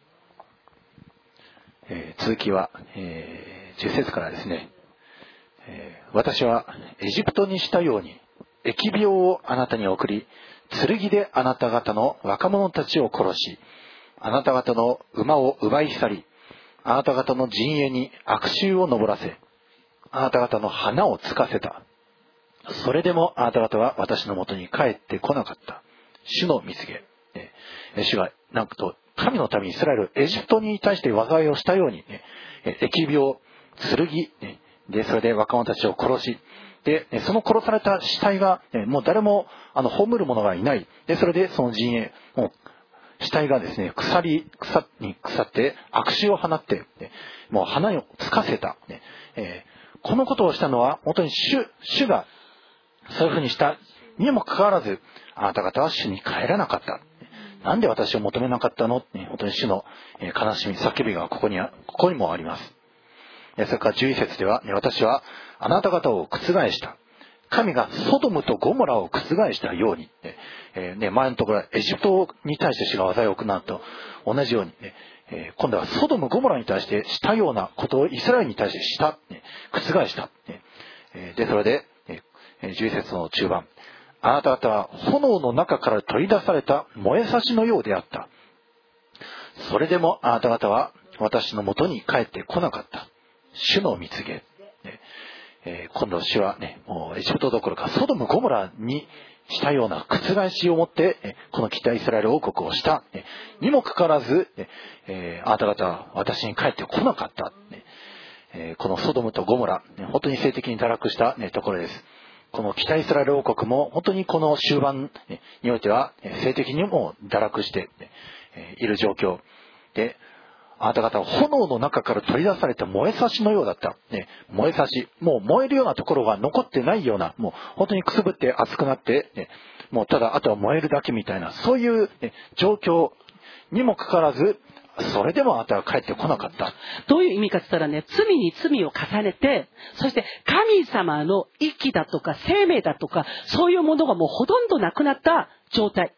[SPEAKER 1] えー、続きは、えー、じゅっ節からですね、えー、私はエジプトにしたように疫病をあなたに送り、剣であなた方の若者たちを殺し、あなた方の馬を奪い去り、あなた方の陣営に悪臭を上らせ、あなた方の花をつかせた。それでもあなた方は私のもとに帰ってこなかった。主の蜜げ。主がなんと神の民イスラエル、エジプトに対して災いをしたように、ね、疫病、剣、ね、でそれで若者たちを殺し、でその殺された死体が、ね、もう誰もあの葬る者がいない。でそれでその陣営、もう死体がですね、腐り、腐に腐って悪臭を放って、ね、もう花をつかせた、ねえー。このことをしたのは本当に主、主がそういうふうにしたにもかかわらず、あなた方は主に帰らなかった。なんで私を求めなかったの、ね、本当に主の悲しみ、叫びがここに、ここにもあります。それからじゅういち節では、ね、私はあなた方を覆した。神がソドムとゴモラを覆したように、ねえーね、前のところはエジプトに対して主が災いを行うと同じように、ねえー、今度はソドムゴモラに対してしたようなことをイスラエルに対してした、ね、覆した、ねえー、でそれで、ね、じゅういち節の中盤、あなた方は炎の中から取り出された燃えさしのようであった。それでもあなた方は私のもとに帰ってこなかった。主の蜜げ、ねえー、今度主はね、もうエジプトどころかソドムゴモラにしたような覆しをもって、えー、この北イスラエル王国をした、ね、にもかかわらず、えー、あなた方は私に帰ってこなかった、ねえー、このソドムとゴモラ、ね、本当に性的に堕落した、ね、ところです。この北イスラエル王国も本当にこの終盤においては性的にも堕落している状況で、あなた方は炎の中から取り出された燃えさしのようだった、ね、燃えさし、もう燃えるようなところが残ってないような、もう本当にくすぶって熱くなって、ね、もうただあとは燃えるだけみたいな、そういう、ね、状況にもかかわらず、それでもあなたは帰ってこなかった。
[SPEAKER 2] どういう意味かって言ったらね、罪に罪を重ねて、そして神様の息だとか生命だとか、そういうものがもうほとんどなくなった状態。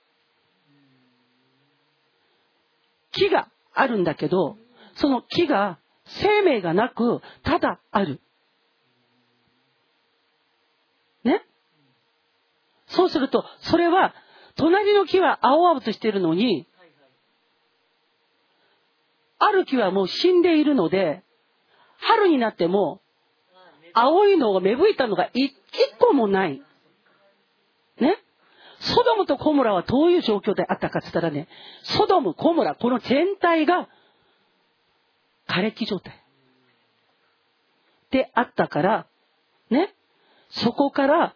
[SPEAKER 2] 木があるんだけど、その木が生命がなく、ただある。ね。そうすると、それは、隣の木は青々としているのに、ある木はもう死んでいるので、春になっても、青いのが芽吹いたのが一個もない。ね。ソドムとゴモラはどういう状況であったかって言ったらね、ソドム、ゴモラ、この全体が枯れ木状態であったから、ね、そこから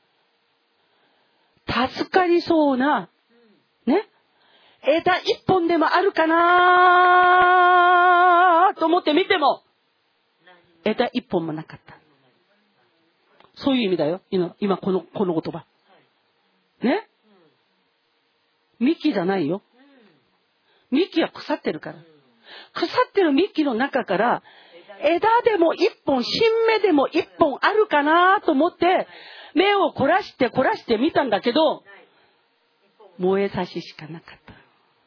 [SPEAKER 2] 助かりそうな、ね、枝一本でもあるかなと思って見ても、枝一本もなかった。そういう意味だよ。今、今この、この言葉。ね？幹じゃないよ。幹は腐ってるから。腐ってる幹の中から、枝でも一本、新芽でも一本あるかなと思って、目を凝らして凝らして見たんだけど、燃えさししかなかった。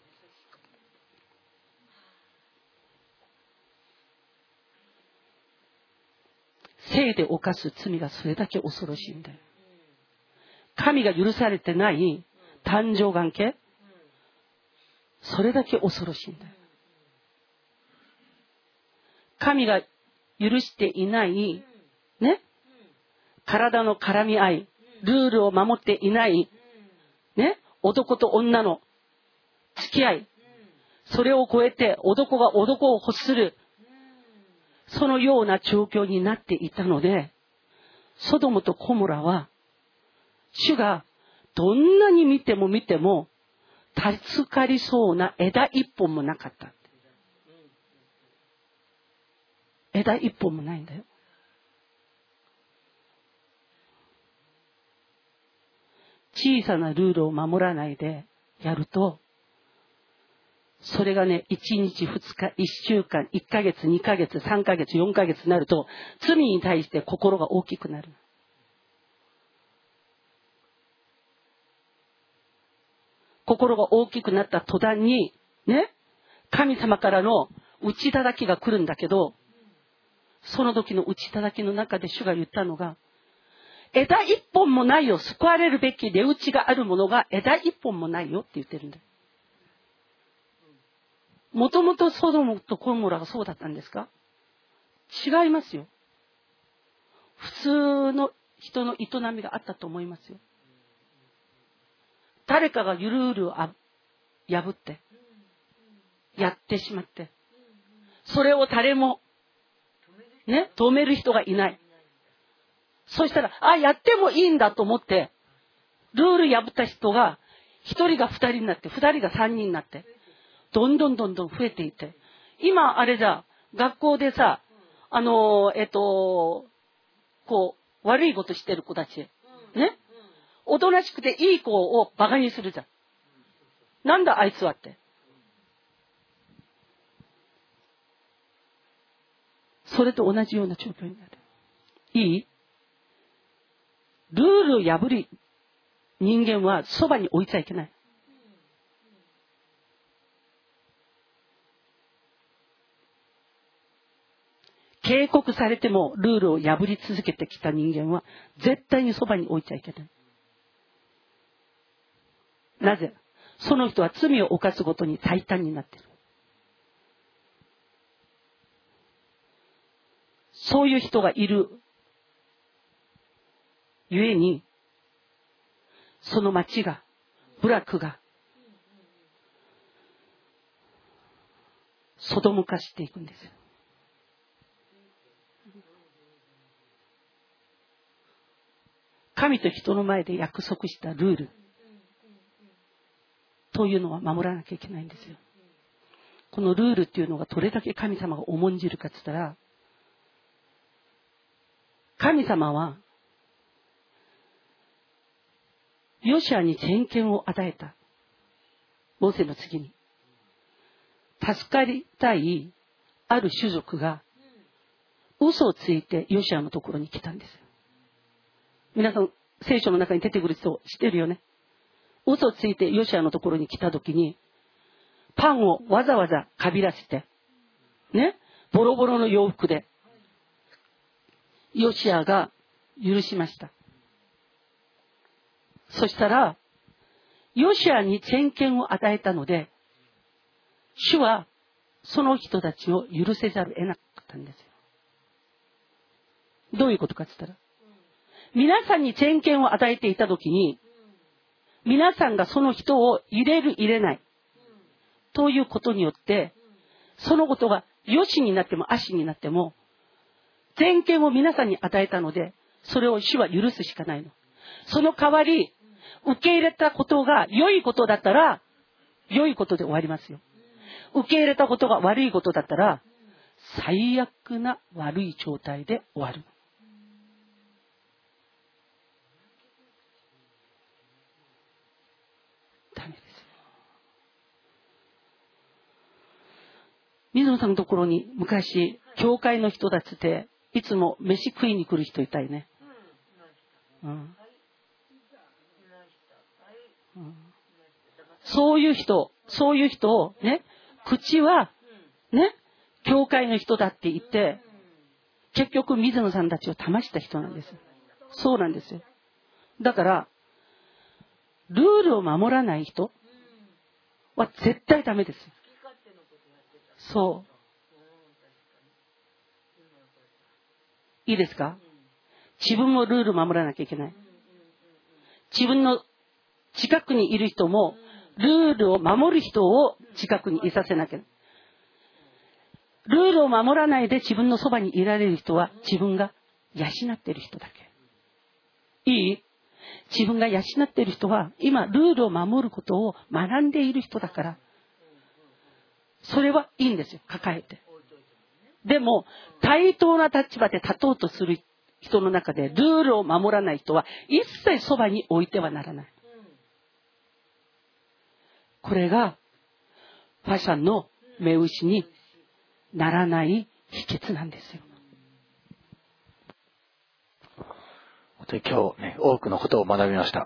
[SPEAKER 2] 生で犯す罪がそれだけ恐ろしいんだよ。神が許されてない誕生関係、それだけ恐ろしいんだよ。 神が許していない、ね、体の絡み合い、ルールを守っていない、ね、男と女の付き合い、それを超えて男が男を欲する、そのような状況になっていたので、ソドムとコモラは、主がどんなに見ても見ても助かりそうな枝一本もなかった。枝一本もないんだよ。小さなルールを守らないでやると、それがね、いちにち、ふつか、いっしゅうかん、いっかげつ、にかげつ、さんかげつ、よんかげつになると、罪に対して心が大きくなる。心が大きくなった途端に、ね、神様からの打ち叩きが来るんだけど、その時の打ち叩きの中で主が言ったのが、枝一本もないよ、救われるべき値打ちがあるものが枝一本もないよって言ってるんだよ。もともとソドムとコモラがそうだったんですか？違いますよ。普通の人の営みがあったと思いますよ。誰かがルールを破ってやってしまって、それを誰もね、止める人がいない。そしたら、あ、やってもいいんだと思って、ルール破った人が一人が二人になって、二人が三人になって、どんどんどんどん増えていって、今あれじゃ学校でさ、あのえっとこう悪いことしてる子たちね、おとなしくていい子をバカにするじゃん。なんだあいつはって。それと同じような状況になる。いい？ルールを破り、人間はそばに置いちゃいけない。警告されてもルールを破り続けてきた人間は絶対にそばに置いちゃいけない。なぜ？その人は罪を犯すごとに大胆になっている。そういう人がいるゆえに、その町が、部落がソドム化していくんですよ。神と人の前で約束したルールというのは守らなきゃいけないんですよ。このルールっていうのがどれだけ神様が重んじるかって言ったら、神様はヨシュアに全権を与えた。モーセの次に助かりたいある種族が嘘をついてヨシュアのところに来たんですよ。皆さん聖書の中に出てくる人知ってるよね。嘘をついてヨシュアのところに来た時に、パンをわざわざかびらせてね、ボロボロの洋服でヨシュアが許しました。そしたらヨシュアに全権を与えたので、主はその人たちを許せざるを得なかったんですよ。どういうことかって言ったら、皆さんに全権を与えていたときに、皆さんがその人を入れる入れないということによって、そのことが良しになっても悪しになっても全権を皆さんに与えたので、それを主は許すしかないの。その代わり受け入れたことが良いことだったら良いことで終わりますよ。受け入れたことが悪いことだったら最悪な悪い状態で終わる。ダメですよ。水野さんのところに昔教会の人たちでいつも飯食いに来る人いたよね。うんうん、そういう人、そういう人をね、口はね、教会の人だって言って、結局水野さんたちを騙した人なんです。そうなんですよ。だから、ルールを守らない人は絶対ダメですよ。そう。 いいですか？自分もルール守らなきゃいけない。自分の近くにいる人もルールを守る人を近くにいさせなきゃ。ルールを守らないで自分のそばにいられる人は自分が養っている人だけ。いい？自分が養っている人は今ルールを守ることを学んでいる人だから、それはいいんですよ、抱えて。でも対等な立場で立とうとする人の中でルールを守らない人は一切そばに置いてはならない。これがパシャンの目牛にならない秘訣なんですよ。
[SPEAKER 1] 今日、ね、多くのことを学びました。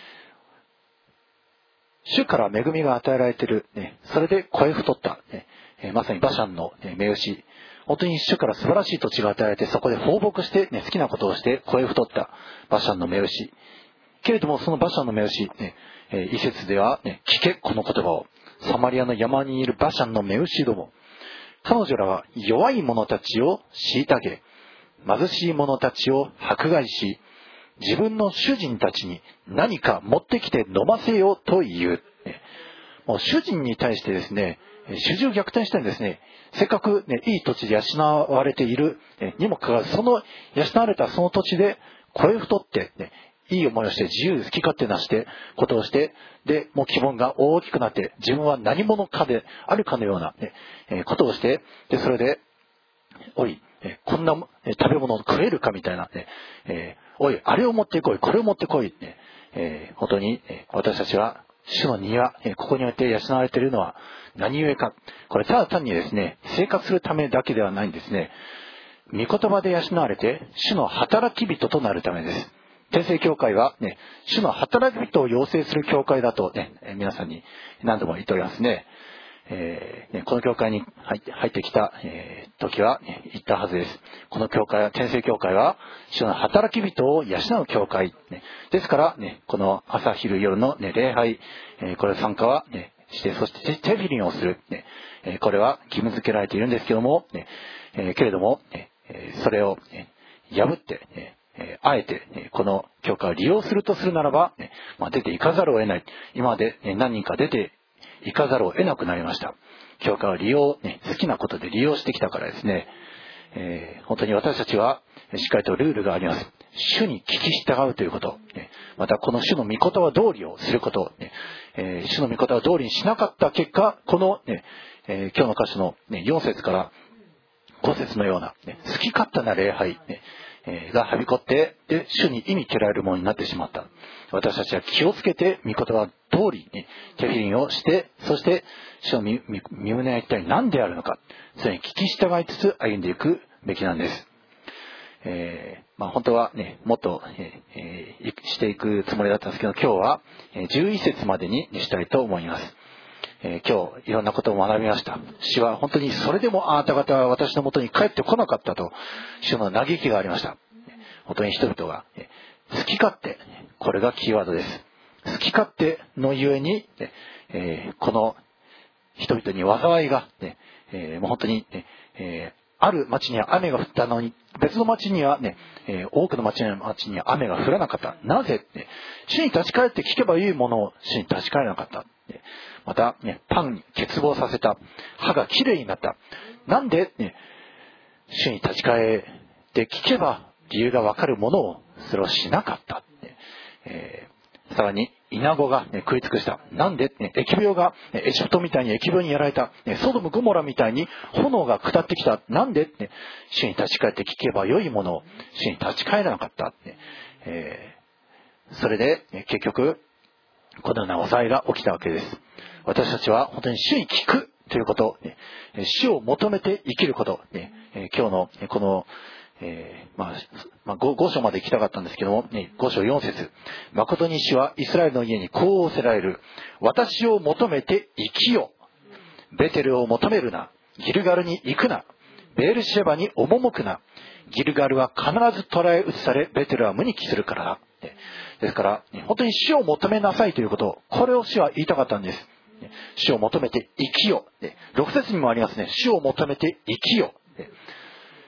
[SPEAKER 1] 主から恵みが与えられている、ね、それで肥え太った、ねえー、まさにバシャンの、ね、目牛、本当に主から素晴らしい土地が与えられて、そこで放牧して、ね、好きなことをして肥え太ったバシャンの目牛。けれどもそのバシャンの目牛、ねえー、一節では、ね、聞けこの言葉を、サマリアの山にいるバシャンの目牛ども、彼女らは弱い者たちを虐げ、貧しい者たちを迫害し、自分の主人たちに何か持ってきて飲ませようという。もう主人に対してですね、主従を逆転してですね、せっかく、ね、いい土地で養われているにもかかわらず、その養われたその土地で肥え太って、ね、いい思いをして自由で好き勝手なしてことをして、でもう気分が大きくなって、自分は何者かであるかのような、ねえー、ことをして、でそれでおい、えー、こんな食べ物を食えるかみたいな、ねえーおい、あれを持ってこい、これを持ってこいって、えー、本当に、えー、私たちは主の庭、えー、ここにおいて養われているのは何故か。これただ単にですね、生活するためだけではないんですね。御言葉で養われて主の働き人となるためです。天聖教会は、ね、主の働き人を養成する教会だと、ね、皆さんに何度も言っておりますね。えーね、この教会に入って、入ってきた、えー、時は、ね、言ったはずです。この教会は、天聖教会は主の働き人を養う教会、ね、ですから、ね、この朝昼夜の、ね、礼拝、えー、これ参加は、ね、して、そしてテフィリンをする、ねえー、これは義務付けられているんですけども、ねえー、けれども、ねえー、それを、ね、破って、ねえー、あえて、ね、この教会を利用するとするならば、ねまあ、出ていかざるを得ない。今まで、ね、何人か出て行かざるを得なくなりました。教会を利用、ね、好きなことで利用してきたからですね、えー、本当に私たちはしっかりとルールがあります。主に聞き従うということ、ね、またこの主の御言葉通りをすること、ねえー、主の御言葉通りにしなかった結果、この、ねえー、今日の箇所の、ね、よん節からご節のような、ね、好き勝手な礼拝、ねえー、がはびこって、で主に意味嫌えるものになってしまった。私たちは気をつけて御言葉通りにテフィリンをして、そして主の身胸は一体何であるのか、それに聞き従いつつ歩んでいくべきなんです。えーまあ、本当はねもっと、えー、していくつもりだったんですけど、今日はじゅういち節までにしたいと思います。えー、今日いろんなことを学びました。主は本当にそれでもあなた方は私のもとに帰ってこなかったと主の嘆きがありました。本当に人々が好き勝手、これがキーワードです。好き勝手のゆえに、えー、この人々に災いが、ねえー、もう本当に、ねえー、ある町には雨が降ったのに別の町にはね、えー、多くの町には雨が降らなかった。なぜ、ね、主に立ち返って聞けばいいものを主に立ち返らなかった。また、ね、パンに欠乏させた。歯がきれいになった。なんで、ね、主に立ち返って聞けば理由がわかるものをそれをしなかった。えー、さらにイナゴが、ね、食い尽くした。なんで、ね、疫病が、ね、エジプトみたいに疫病にやられた、ね、ソドムゴモラみたいに炎が下ってきた。なんで、ね、主に立ち返って聞けばよいものを主に立ち返らなかった。ねえー、それで、ね、結局このような災いが起きたわけです。私たちは本当に主に聞くということ、ね、主を求めて生きること、ね、今日のこのえー、まあ、まあ、ご章まで行きたかったんですけども、ね、ご章よん節。誠に主はイスラエルの家にこう仰せられる。私を求めて生きよ。ベテルを求めるな。ギルガルに行くな。ベールシェバに赴くな。ギルガルは必ず捕らえ移され、ベテルは無に帰するからだ。ですから、本当に主を求めなさいということを、これを主は言いたかったんです。主を求めて生きよ。ろく節にもありますね。主を求めて生きよ。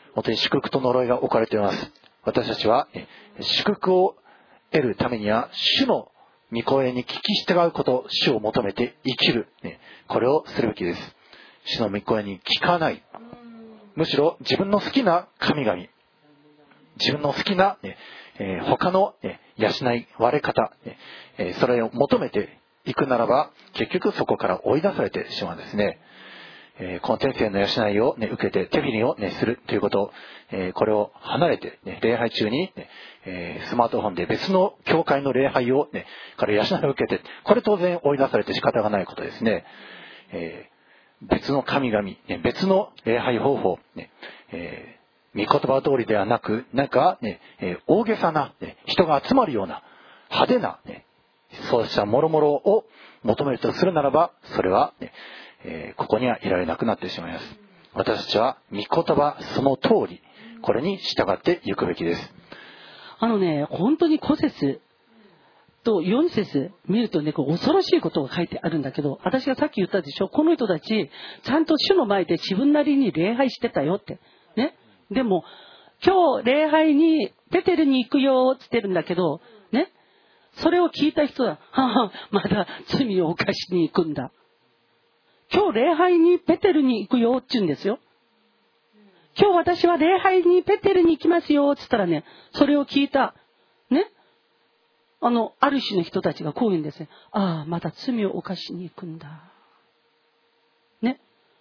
[SPEAKER 1] 本当に祝福と呪いが置かれています。私たちは祝福を得るためには主の御声に聞き従うこと、主を求めて生きる、これをするべきです。主の御声に聞かない、むしろ自分の好きな神々、自分の好きな、ねえー、他の、ね、養い割れ方、ねえー、それを求めていくならば、結局そこから追い出されてしまうんですね。えー、この天性の養いを、ね、受けてテフィリンを、ね、するということ、えー、これを離れて、ね、礼拝中に、ねえー、スマートフォンで別の教会の礼拝を、ね、から養いを受けて、これ当然追い出されて仕方がないことですね。えー、別の神々、ね、別の礼拝方法、ねえー、御言葉通りではなく、なんか、ねえー、大げさな、ね、人が集まるような派手な、ね、そうした諸々を求めるとするならば、それは、ねえー、ここにはいられなくなってしまいます。私たちは御言葉その通り、これに従っていくべきです。
[SPEAKER 2] あのね、本当に古節とよん節見るとね、こう恐ろしいことが書いてあるんだけど、私がさっき言ったでしょ、この人たちちゃんと主の前で自分なりに礼拝してたよってね。でも今日礼拝にベテルに行くよって言ってるんだけどね、それを聞いた人は、はは、まだ罪を犯しに行くんだ。今日礼拝にベテルに行くよって言うんですよ。今日私は礼拝にベテルに行きますよって言ったらね、それを聞いたね、あのある種の人たちがこう言うんですね。ああ、まだ罪を犯しに行くんだね。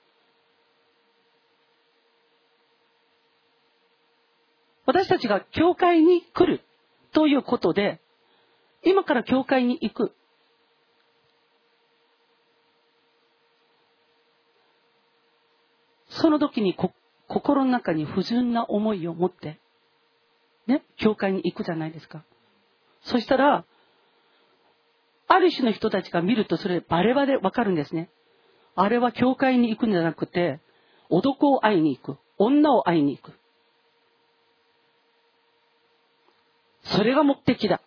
[SPEAKER 2] 私たちが教会に来るということで、今から教会に行く、その時にこ心の中に不純な思いを持ってね、教会に行くじゃないですか。そしたらある種の人たちが見ると、それバレバレわかるんですね。あれは教会に行くんじゃなくて、男を会いに行く、女を会いに行く、それが目的だ。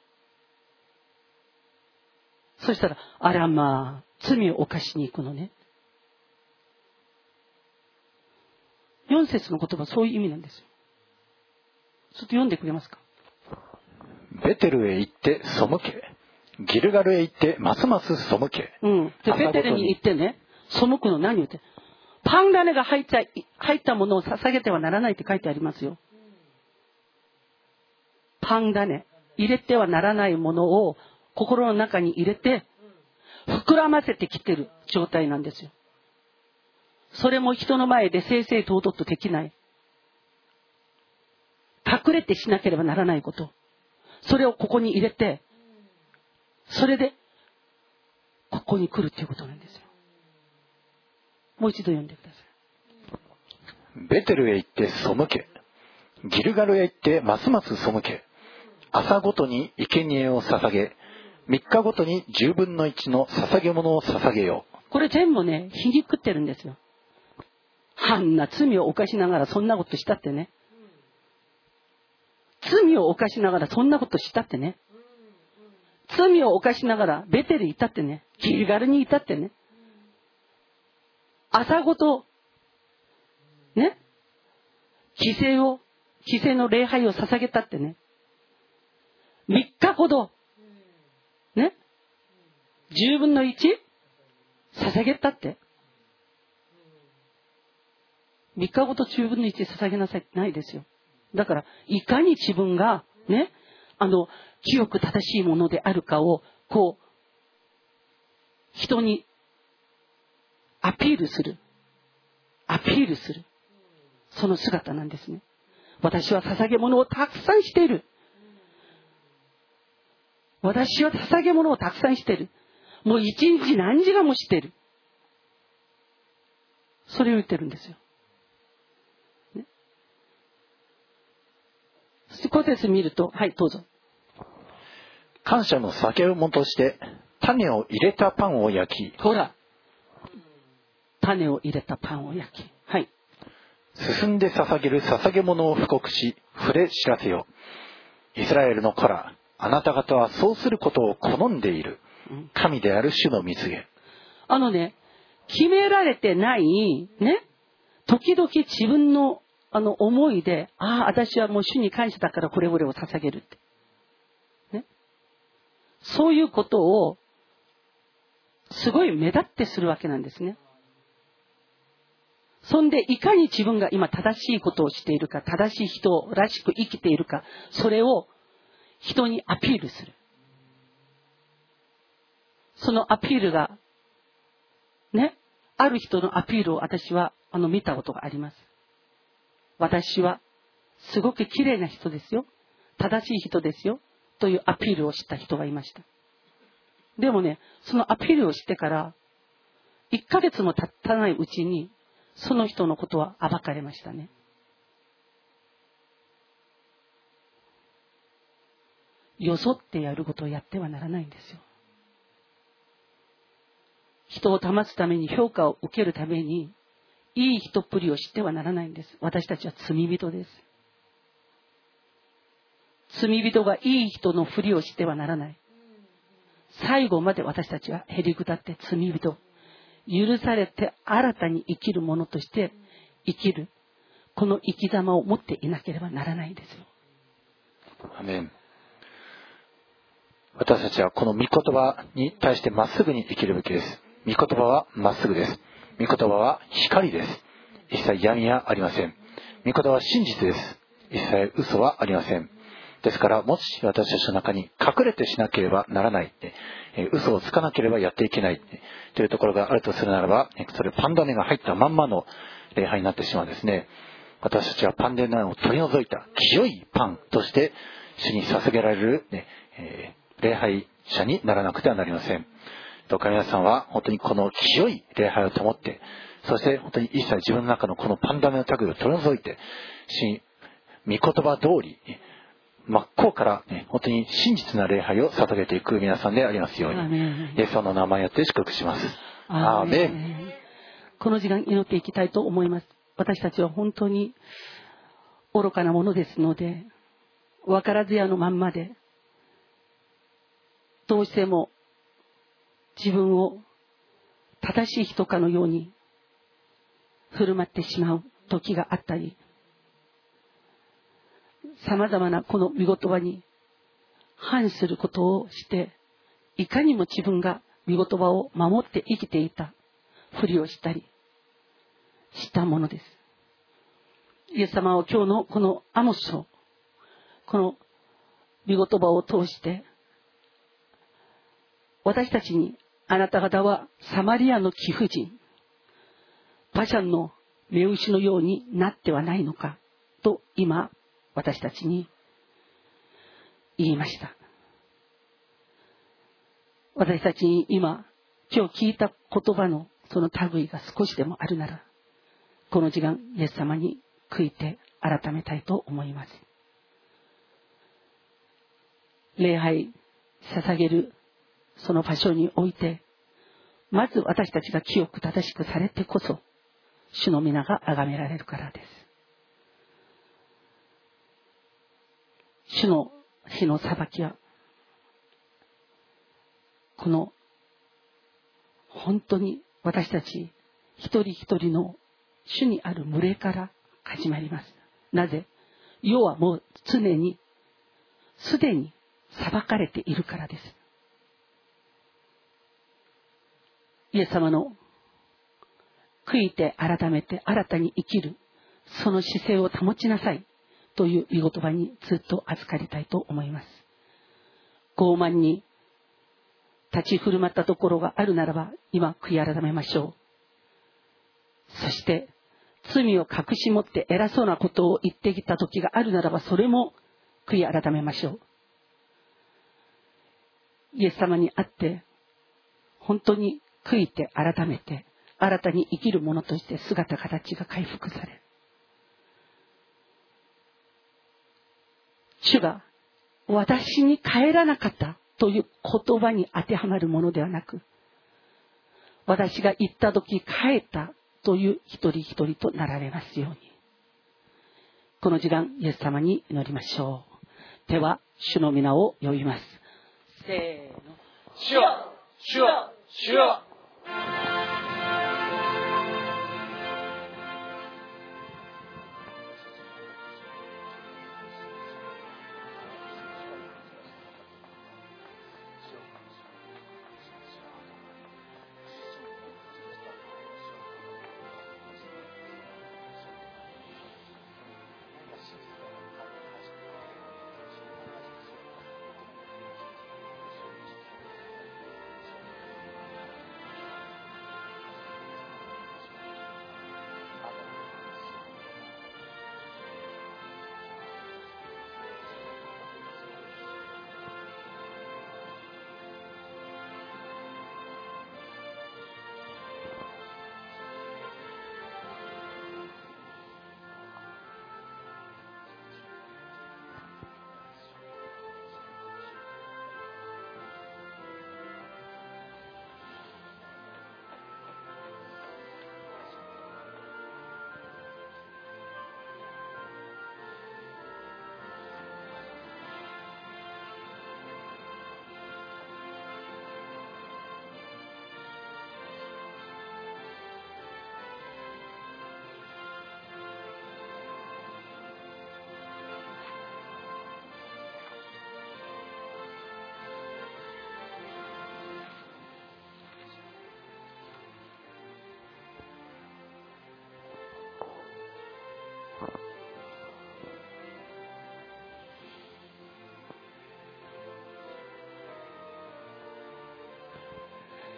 [SPEAKER 2] そしたら、あらまあ、罪を犯しに行くのね。よん節の言葉、そういう意味なんですよ。ちょっと読んでくれますか。
[SPEAKER 1] ベテルへ行って背け、ギルガルへ行ってますます背け。
[SPEAKER 2] うん。で、ベテルに行ってね、背くの何言って。パン種が入っちゃい、入ったものを捧げてはならないって書いてありますよ。パン種、入れてはならないものを心の中に入れて、膨らませてきてる状態なんですよ。それも人の前で正々堂々とできない。隠れてしなければならないこと。それをここに入れて、それでここに来るっていうことなんですよ。もう一度読んでくださ
[SPEAKER 1] い。ベテルへ行って背け、ギルガルへ行ってますます背け、朝ごとに生贄を捧げ、三日ごとに十分の一の捧げ物を捧げよう。
[SPEAKER 2] これ全部ね、皮肉ってるんですよ。あんな罪を犯しながらそんなことしたってね。罪を犯しながらそんなことしたってね。罪を犯しながらベテルいたってね。ギルガルにいたってね。朝ごとね、犠牲を犠牲の礼拝を捧げたってね。三日ほどね、十分の一捧げたって。三日ごと十分の一捧げなさいってないですよ。だからいかに自分がね、あの清く正しいものであるかをこう人にアピールするアピールするその姿なんですね。私は捧げ物をたくさんしている。私は捧げ物をたくさんしている。もう一日何時間もしている。それを言ってるんですよ。ね、そしてこうです見ると、はいどうぞ。
[SPEAKER 1] 感謝の酒をもとして種を入れたパンを焼き、
[SPEAKER 2] ほら種を入れたパンを焼き、はい。
[SPEAKER 1] 進んで捧げる捧げ物を布告し、触れ知らせよ。イスラエルの子ら、あなた方はそうすることを好んでいる。神である主の蜜げ。
[SPEAKER 2] あのね、決められてないね、時々自分のあの思いで、ああ、私はもう主に感謝だからこれこれを捧げるって。ね。そういうことを、すごい目立ってするわけなんですね。そんで、いかに自分が今正しいことをしているか、正しい人らしく生きているか、それを人にアピールする。そのアピールが、ね、ある人のアピールを私はあの見たことがあります。私はすごく綺麗な人ですよ。正しい人ですよ。というアピールをした人がいました。でもね、そのアピールをしてから、いっかげつも経たないうちに、その人のことは暴かれましたね。よそってやることをやってはならないんですよ。人を保つために、評価を受けるために、いい人っぷりをしてはならないんです。私たちは罪人です。罪人がいい人のふりをしてはならない。最後まで私たちはへりくだって罪人。許されて新たに生きる者として生きる。この生き様を持っていなければならないんですよ。
[SPEAKER 1] アメン。私たちはこの御言葉に対してまっすぐに生きるべきです。御言葉はまっすぐです。御言葉は光です。一切闇はありません。御言葉は真実です。一切嘘はありません。ですから、もし私たちの中に隠れてしなければならない、えー、嘘をつかなければやっていけないというところがあるとするならば、それパンダネが入ったまんまの礼拝になってしまうんですね。私たちはパンダネを取り除いた清いパンとして主に捧げられる、ねえー、礼拝者にならなくてはなりません。どうか皆さんは本当にこの清い礼拝を保って、そして本当に一切自分の中のこのパンダネの類を取り除いて、御言葉通り、真っ向から、ね、本当に真実な礼拝を捧げていく皆さんでありますように、イエス様の名前によって祝福します。アーメン。
[SPEAKER 2] この時間祈っていきたいと思います。私たちは本当に愚かなものですので、分からずやのまんまで、どうしても自分を正しい人かのように振る舞ってしまう時があったり、様々なこの御言葉に反することをして、いかにも自分が御言葉を守って生きていたふりをしたりしたものです。イエス様は今日のこのアモス書、この御言葉を通して、私たちに、あなた方はサマリアの貴婦人、バシャンの目牛のようになってはないのかと今私たちに言いました。私たちに今今日聞いた言葉のその類が少しでもあるなら、この時間イエス様に悔いて改めたいと思います。礼拝捧げるその場所において、まず私たちが清く正しくされてこそ主の皆が崇められるからです。主の日の裁きは、この本当に私たち一人一人の主にある群れから始まります。なぜ？世はもう常にすでに裁かれているからです。イエス様の悔いて改めて新たに生きるその姿勢を保ちなさいという御言葉にずっと預かりたいと思います。傲慢に立ち振る舞ったところがあるならば、今悔い改めましょう。そして罪を隠し持って偉そうなことを言ってきた時があるならば、それも悔い改めましょう。イエス様にあって本当に悔いて改めて新たに生きる者として姿形が回復され、主が私に帰らなかったという言葉に当てはまるものではなく、私が言った時帰ったという一人一人となられますように、この時間イエス様に祈りましょう。では主の皆を呼びます。せーの。
[SPEAKER 1] 主よ、主よ、主よ。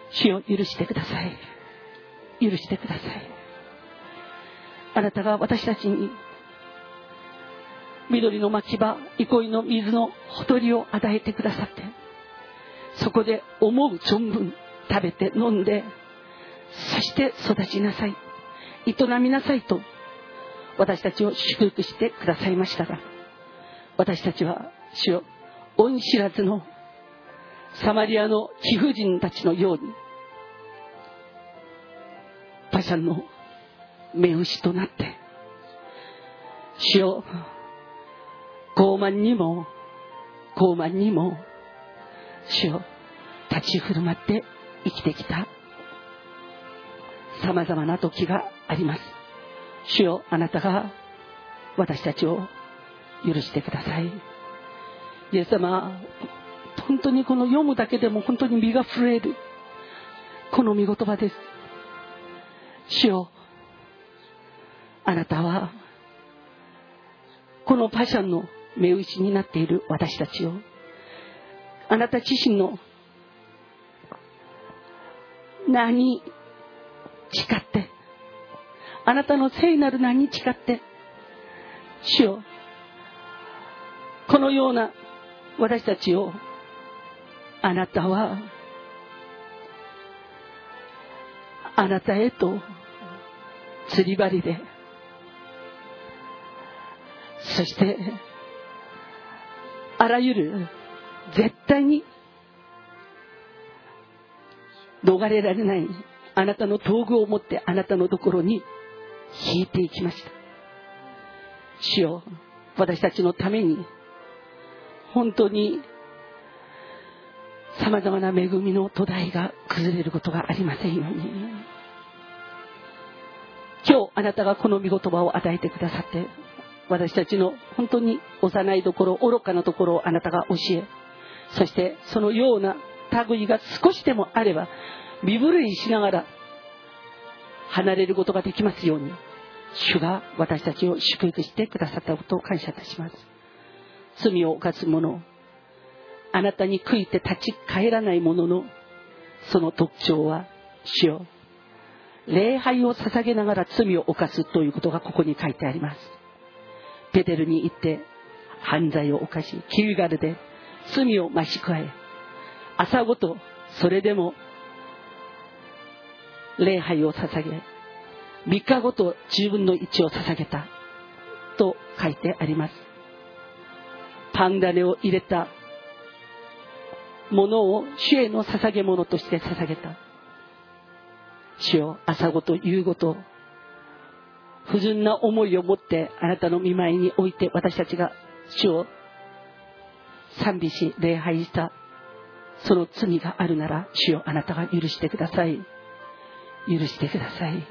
[SPEAKER 2] 主よ、許してください。許してください。あなたが私たちに緑の牧場、憩いの水のほとりを与えてくださって、そこで思う存分食べて飲んで、そして育ちなさい、営みなさいと私たちを祝福してくださいましたが、私たちは主よ、恩知らずのサマリアの貴婦人たちのようにバシャンの目牛となって、主よ、傲慢にも傲慢にも主よ、立ち振る舞って生きてきたさまざまな時があります。主よ、あなたが私たちを許してください。イエス様、本当にこの読むだけでも本当に身が震えるこの御言葉です。主よ、あなたはこのパシャンの目牛になっている私たちを、あなた自身の名に誓って、あなたの聖なる名に誓って、主よ、このような私たちをあなたはあなたへと釣り針で、そしてあらゆる絶対に逃れられないあなたの道具を持ってあなたのところに引いていきました。主よ、私たちのために本当にさまざまな恵みの土台が崩れることがありませんように。今日あなたがこの御言葉を与えてくださって、私たちの本当に幼いところ、愚かなところをあなたが教え、そしてそのような類が少しでもあれば身震いしながら離れることができますように、主が私たちを祝福してくださったことを感謝いたします。罪を犯す者、あなたに悔いて立ち返らない者のその特徴は、主よ、礼拝を捧げながら罪を犯すということがここに書いてあります。ベテルに行って犯罪を犯し、キルガルで罪を増し加え、朝ごとそれでも礼拝を捧げ、三日ごと十分の一を捧げたと書いてあります。パン種を入れたものを主への捧げ物として捧げた。主よ、朝ごと夕ごと不純な思いを持ってあなたの御前に置いて、私たちが主を賛美し礼拝したその罪があるなら、主よ、あなたが許してください。許してください。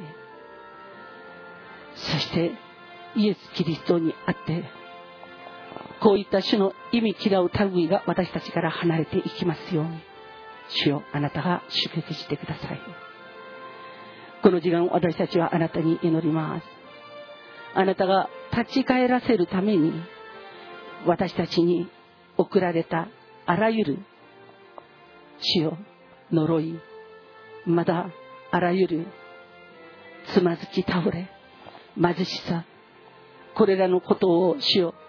[SPEAKER 2] そしてイエス・キリストにあって、こういった主の意味嫌う類が私たちから離れていきますように、主よ、あなたが祝福してください。この時間を私たちはあなたに祈ります。あなたが立ち返らせるために私たちに送られたあらゆる主よ、呪い、まだあらゆるつまずき倒れ、貧しさ、これらのことを主よ、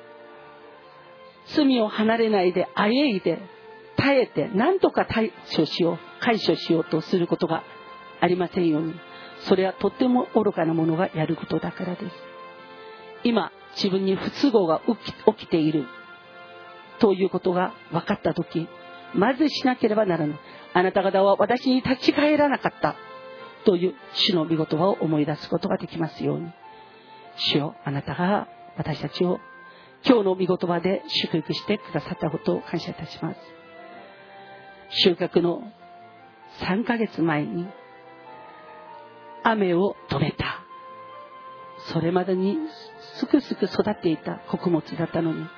[SPEAKER 2] 罪を離れないであえいで耐えて何とか対処しよう解消しようとすることがありませんように、それはとっても愚かな者がやることだからです。今自分に不都合が起きているということが分かったとき、まずしなければならない。あなた方は私に立ち返らなかったという主の御言葉を思い出すことができますように、主よ、あなたが私たちを今日の御言葉で祝福してくださったことを感謝いたします。収穫のさんかげつまえに雨を止めた。それまでにすくすく育っていた穀物だったのに、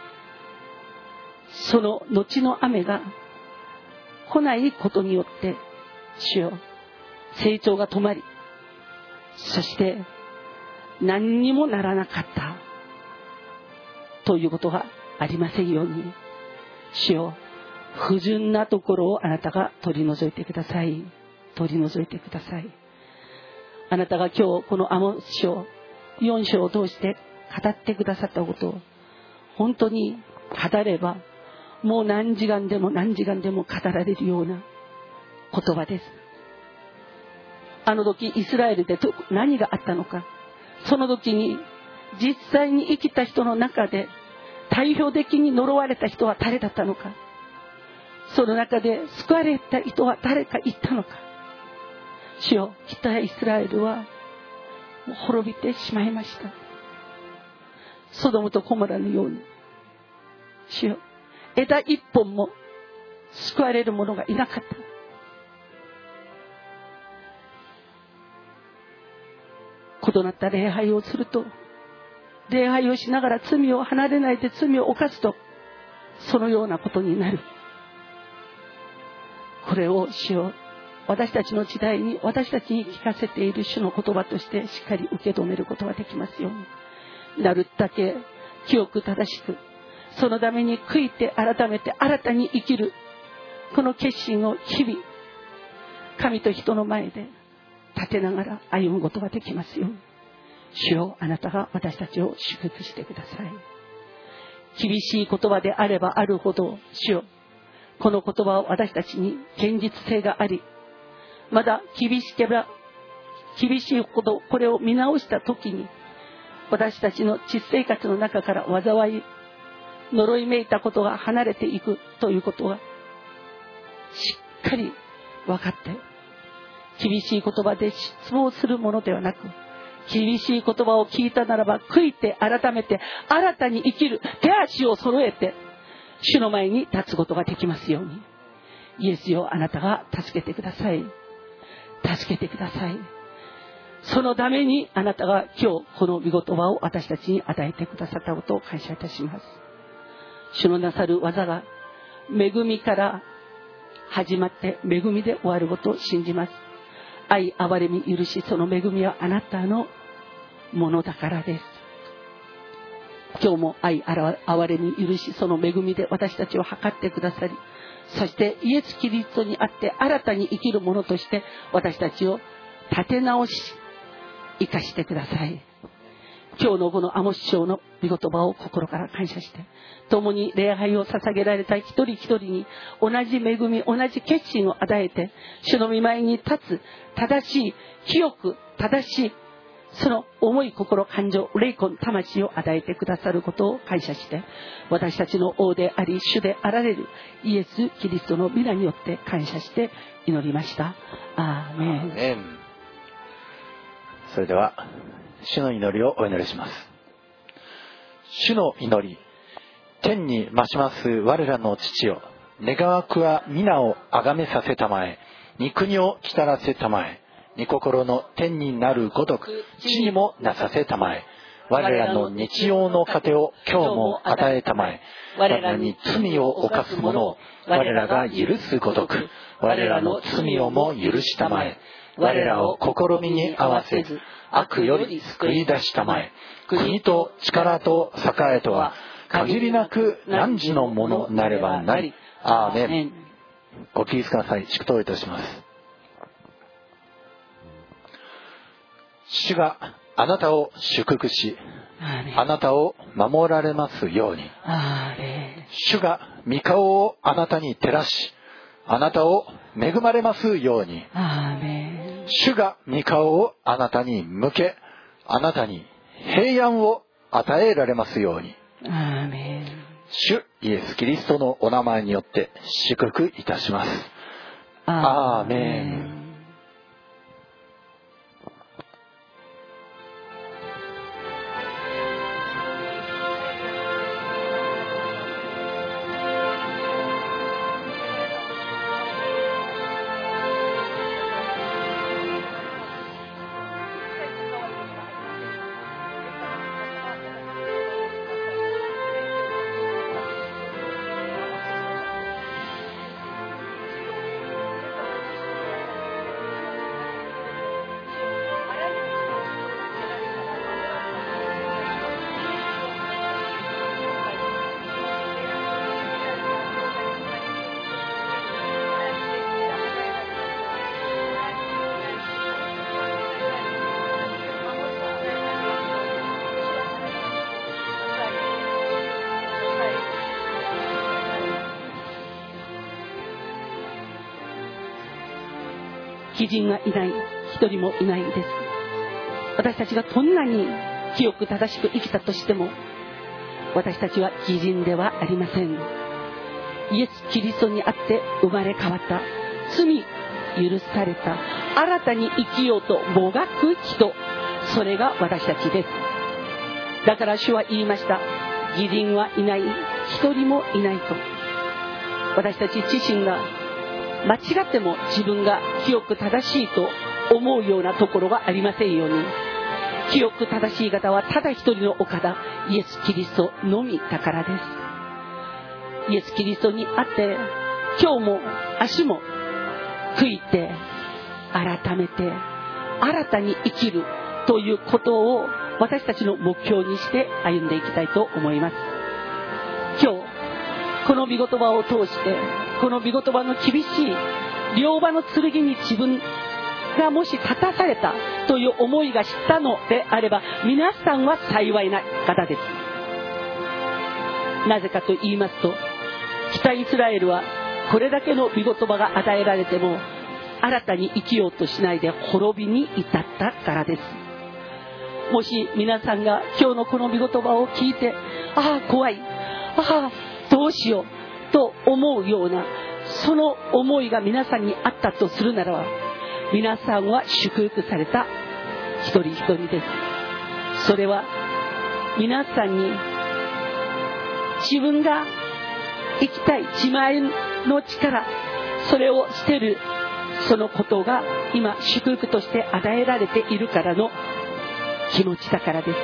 [SPEAKER 2] その後の雨が来ないことによって主よ、成長が止まり、そして何にもならなかったということがありませんように、主よ、 不純なところをあなたが取り除いてください。取り除いてください。あなたが今日このアモス書よん章を通して語ってくださったことを本当に語ればもう何時間でも何時間でも語られるような言葉です。あの時イスラエルで何があったのか、その時に実際に生きた人の中で代表的に呪われた人は誰だったのか、その中で救われた人は誰かいたのか。主よ、北イスラエルはもう滅びてしまいました。ソドムとゴモラのように、主よ、枝一本も救われる者がいなかった。異なった礼拝をすると、礼拝をしながら罪を離れないで罪を犯すと、そのようなことになる。これを主よ、私たちの時代に私たちに聞かせている主の言葉としてしっかり受け止めることができますように。なるだけ清く正しく、そのために悔いて改めて新たに生きるこの決心を日々神と人の前で立てながら歩むことができますように。主よ、あなたが私たちを祝福してください。厳しい言葉であればあるほど、主よ、この言葉を私たちに現実性があり、まだ厳しければ厳しいほどこれを見直した時に、私たちの実生活の中から災い、呪いめいたことが離れていくということはしっかり分かって、厳しい言葉で失望するものではなく、厳しい言葉を聞いたならば悔いて改めて新たに生きる手足を揃えて主の前に立つことができますように。イエスよ、あなたが助けてください。助けてください。そのためにあなたが今日この御言葉を私たちに与えてくださったことを感謝いたします。主のなさる技が恵みから始まって恵みで終わることを信じます。愛、憐れみ、許し、その恵みはあなたのものだからです。今日も愛、憐れみ、許し、その恵みで私たちを測ってくださり、そしてイエス・キリストにあって新たに生きる者として私たちを立て直し生かしてください。今日のこのアモス書の御言葉を心から感謝して、共に礼拝を捧げられた一人一人に同じ恵み、同じ決心を与えて、主の御前に立つ正しい、清く正しい、その思い、心、感情、霊魂、魂を与えてくださることを感謝して、私たちの王であり主であられるイエス・キリストの皆によって感謝して祈りました。アーメン。
[SPEAKER 1] アーメン。それでは主の祈りをお祈りします。主の祈り。天に増します我らの父よ、願わくは皆をあがめさせたまえ、御国を来たらせたまえ、御心の天になるごとく地にもなさせたまえ。我らの日曜の糧を今日も与えたまえ。我らに罪を犯す者を我らが許すごとく我らの罪をも許したまえ。我らを試みに合わせず悪より救い出したまえ。国と力と栄えとは限りなく汝のものなればなり。アーメン。ご起立ください。祝祷いたします。主があなたを祝福し、あなたを守られますように。主が御顔をあなたに照らし、あなたを恵まれますように。主が御顔をあなたに向け、あなたに平安を与えられますように。主イエス・キリストのお名前によって祝福いたします。アーメン。
[SPEAKER 2] 義人はいない、一人もいないです。私たちがどんなに清く正しく生きたとしても、私たちは義人ではありません。イエス・キリストにあって生まれ変わった、罪許された、新たに生きようともがく人、それが私たちです。だから主は言いました。義人はいない、一人もいないと。私たち自身が間違っても自分が清く正しいと思うようなところがありませんように、清く正しい方はただ一人のお方、イエス・キリストのみだからです。イエス・キリストにあって今日も明日も悔いて改めて新たに生きるということを私たちの目標にして歩んでいきたいと思います。今日この御言葉を通して、この御言葉の厳しい両刃の剣に自分がもし立たされたという思いがしたのであれば、皆さんは幸いな方です。なぜかと言いますと、北イスラエルはこれだけの御言葉が与えられても新たに生きようとしないで滅びに至ったからです。もし皆さんが今日のこの御言葉を聞いて、ああ怖い、ああどうしようと思うようなその思いが皆さんにあったとするならば、皆さんは祝福された一人一人です。それは皆さんに自分が生きたい自前の力、それを捨てるそのことが今祝福として与えられているからの気持ちだからです。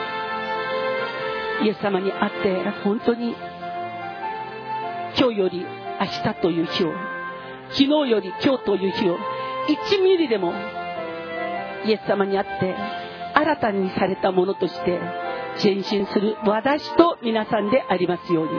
[SPEAKER 2] イエス様に会って本当に今日より明日という日を、昨日より今日という日をいちミリでもイエス様に会って新たにされたものとして前進する私と皆さんでありますように、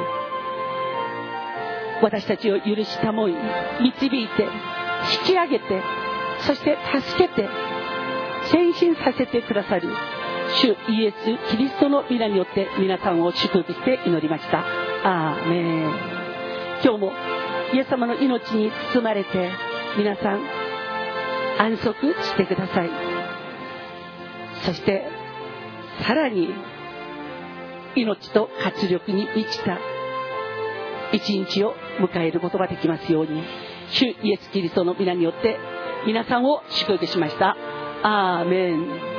[SPEAKER 2] 私たちを許したもい、導いて引き上げて、そして助けて前進させてくださる主イエス・キリストの皆によって皆さんを祝福して祈りました。アーメン。今日もイエス様の命に包まれて皆さん安息してください。そしてさらに命と活力に満ちた一日を迎えることができますように、主イエス・キリストの皆によって皆さんを祝福しました。アーメン。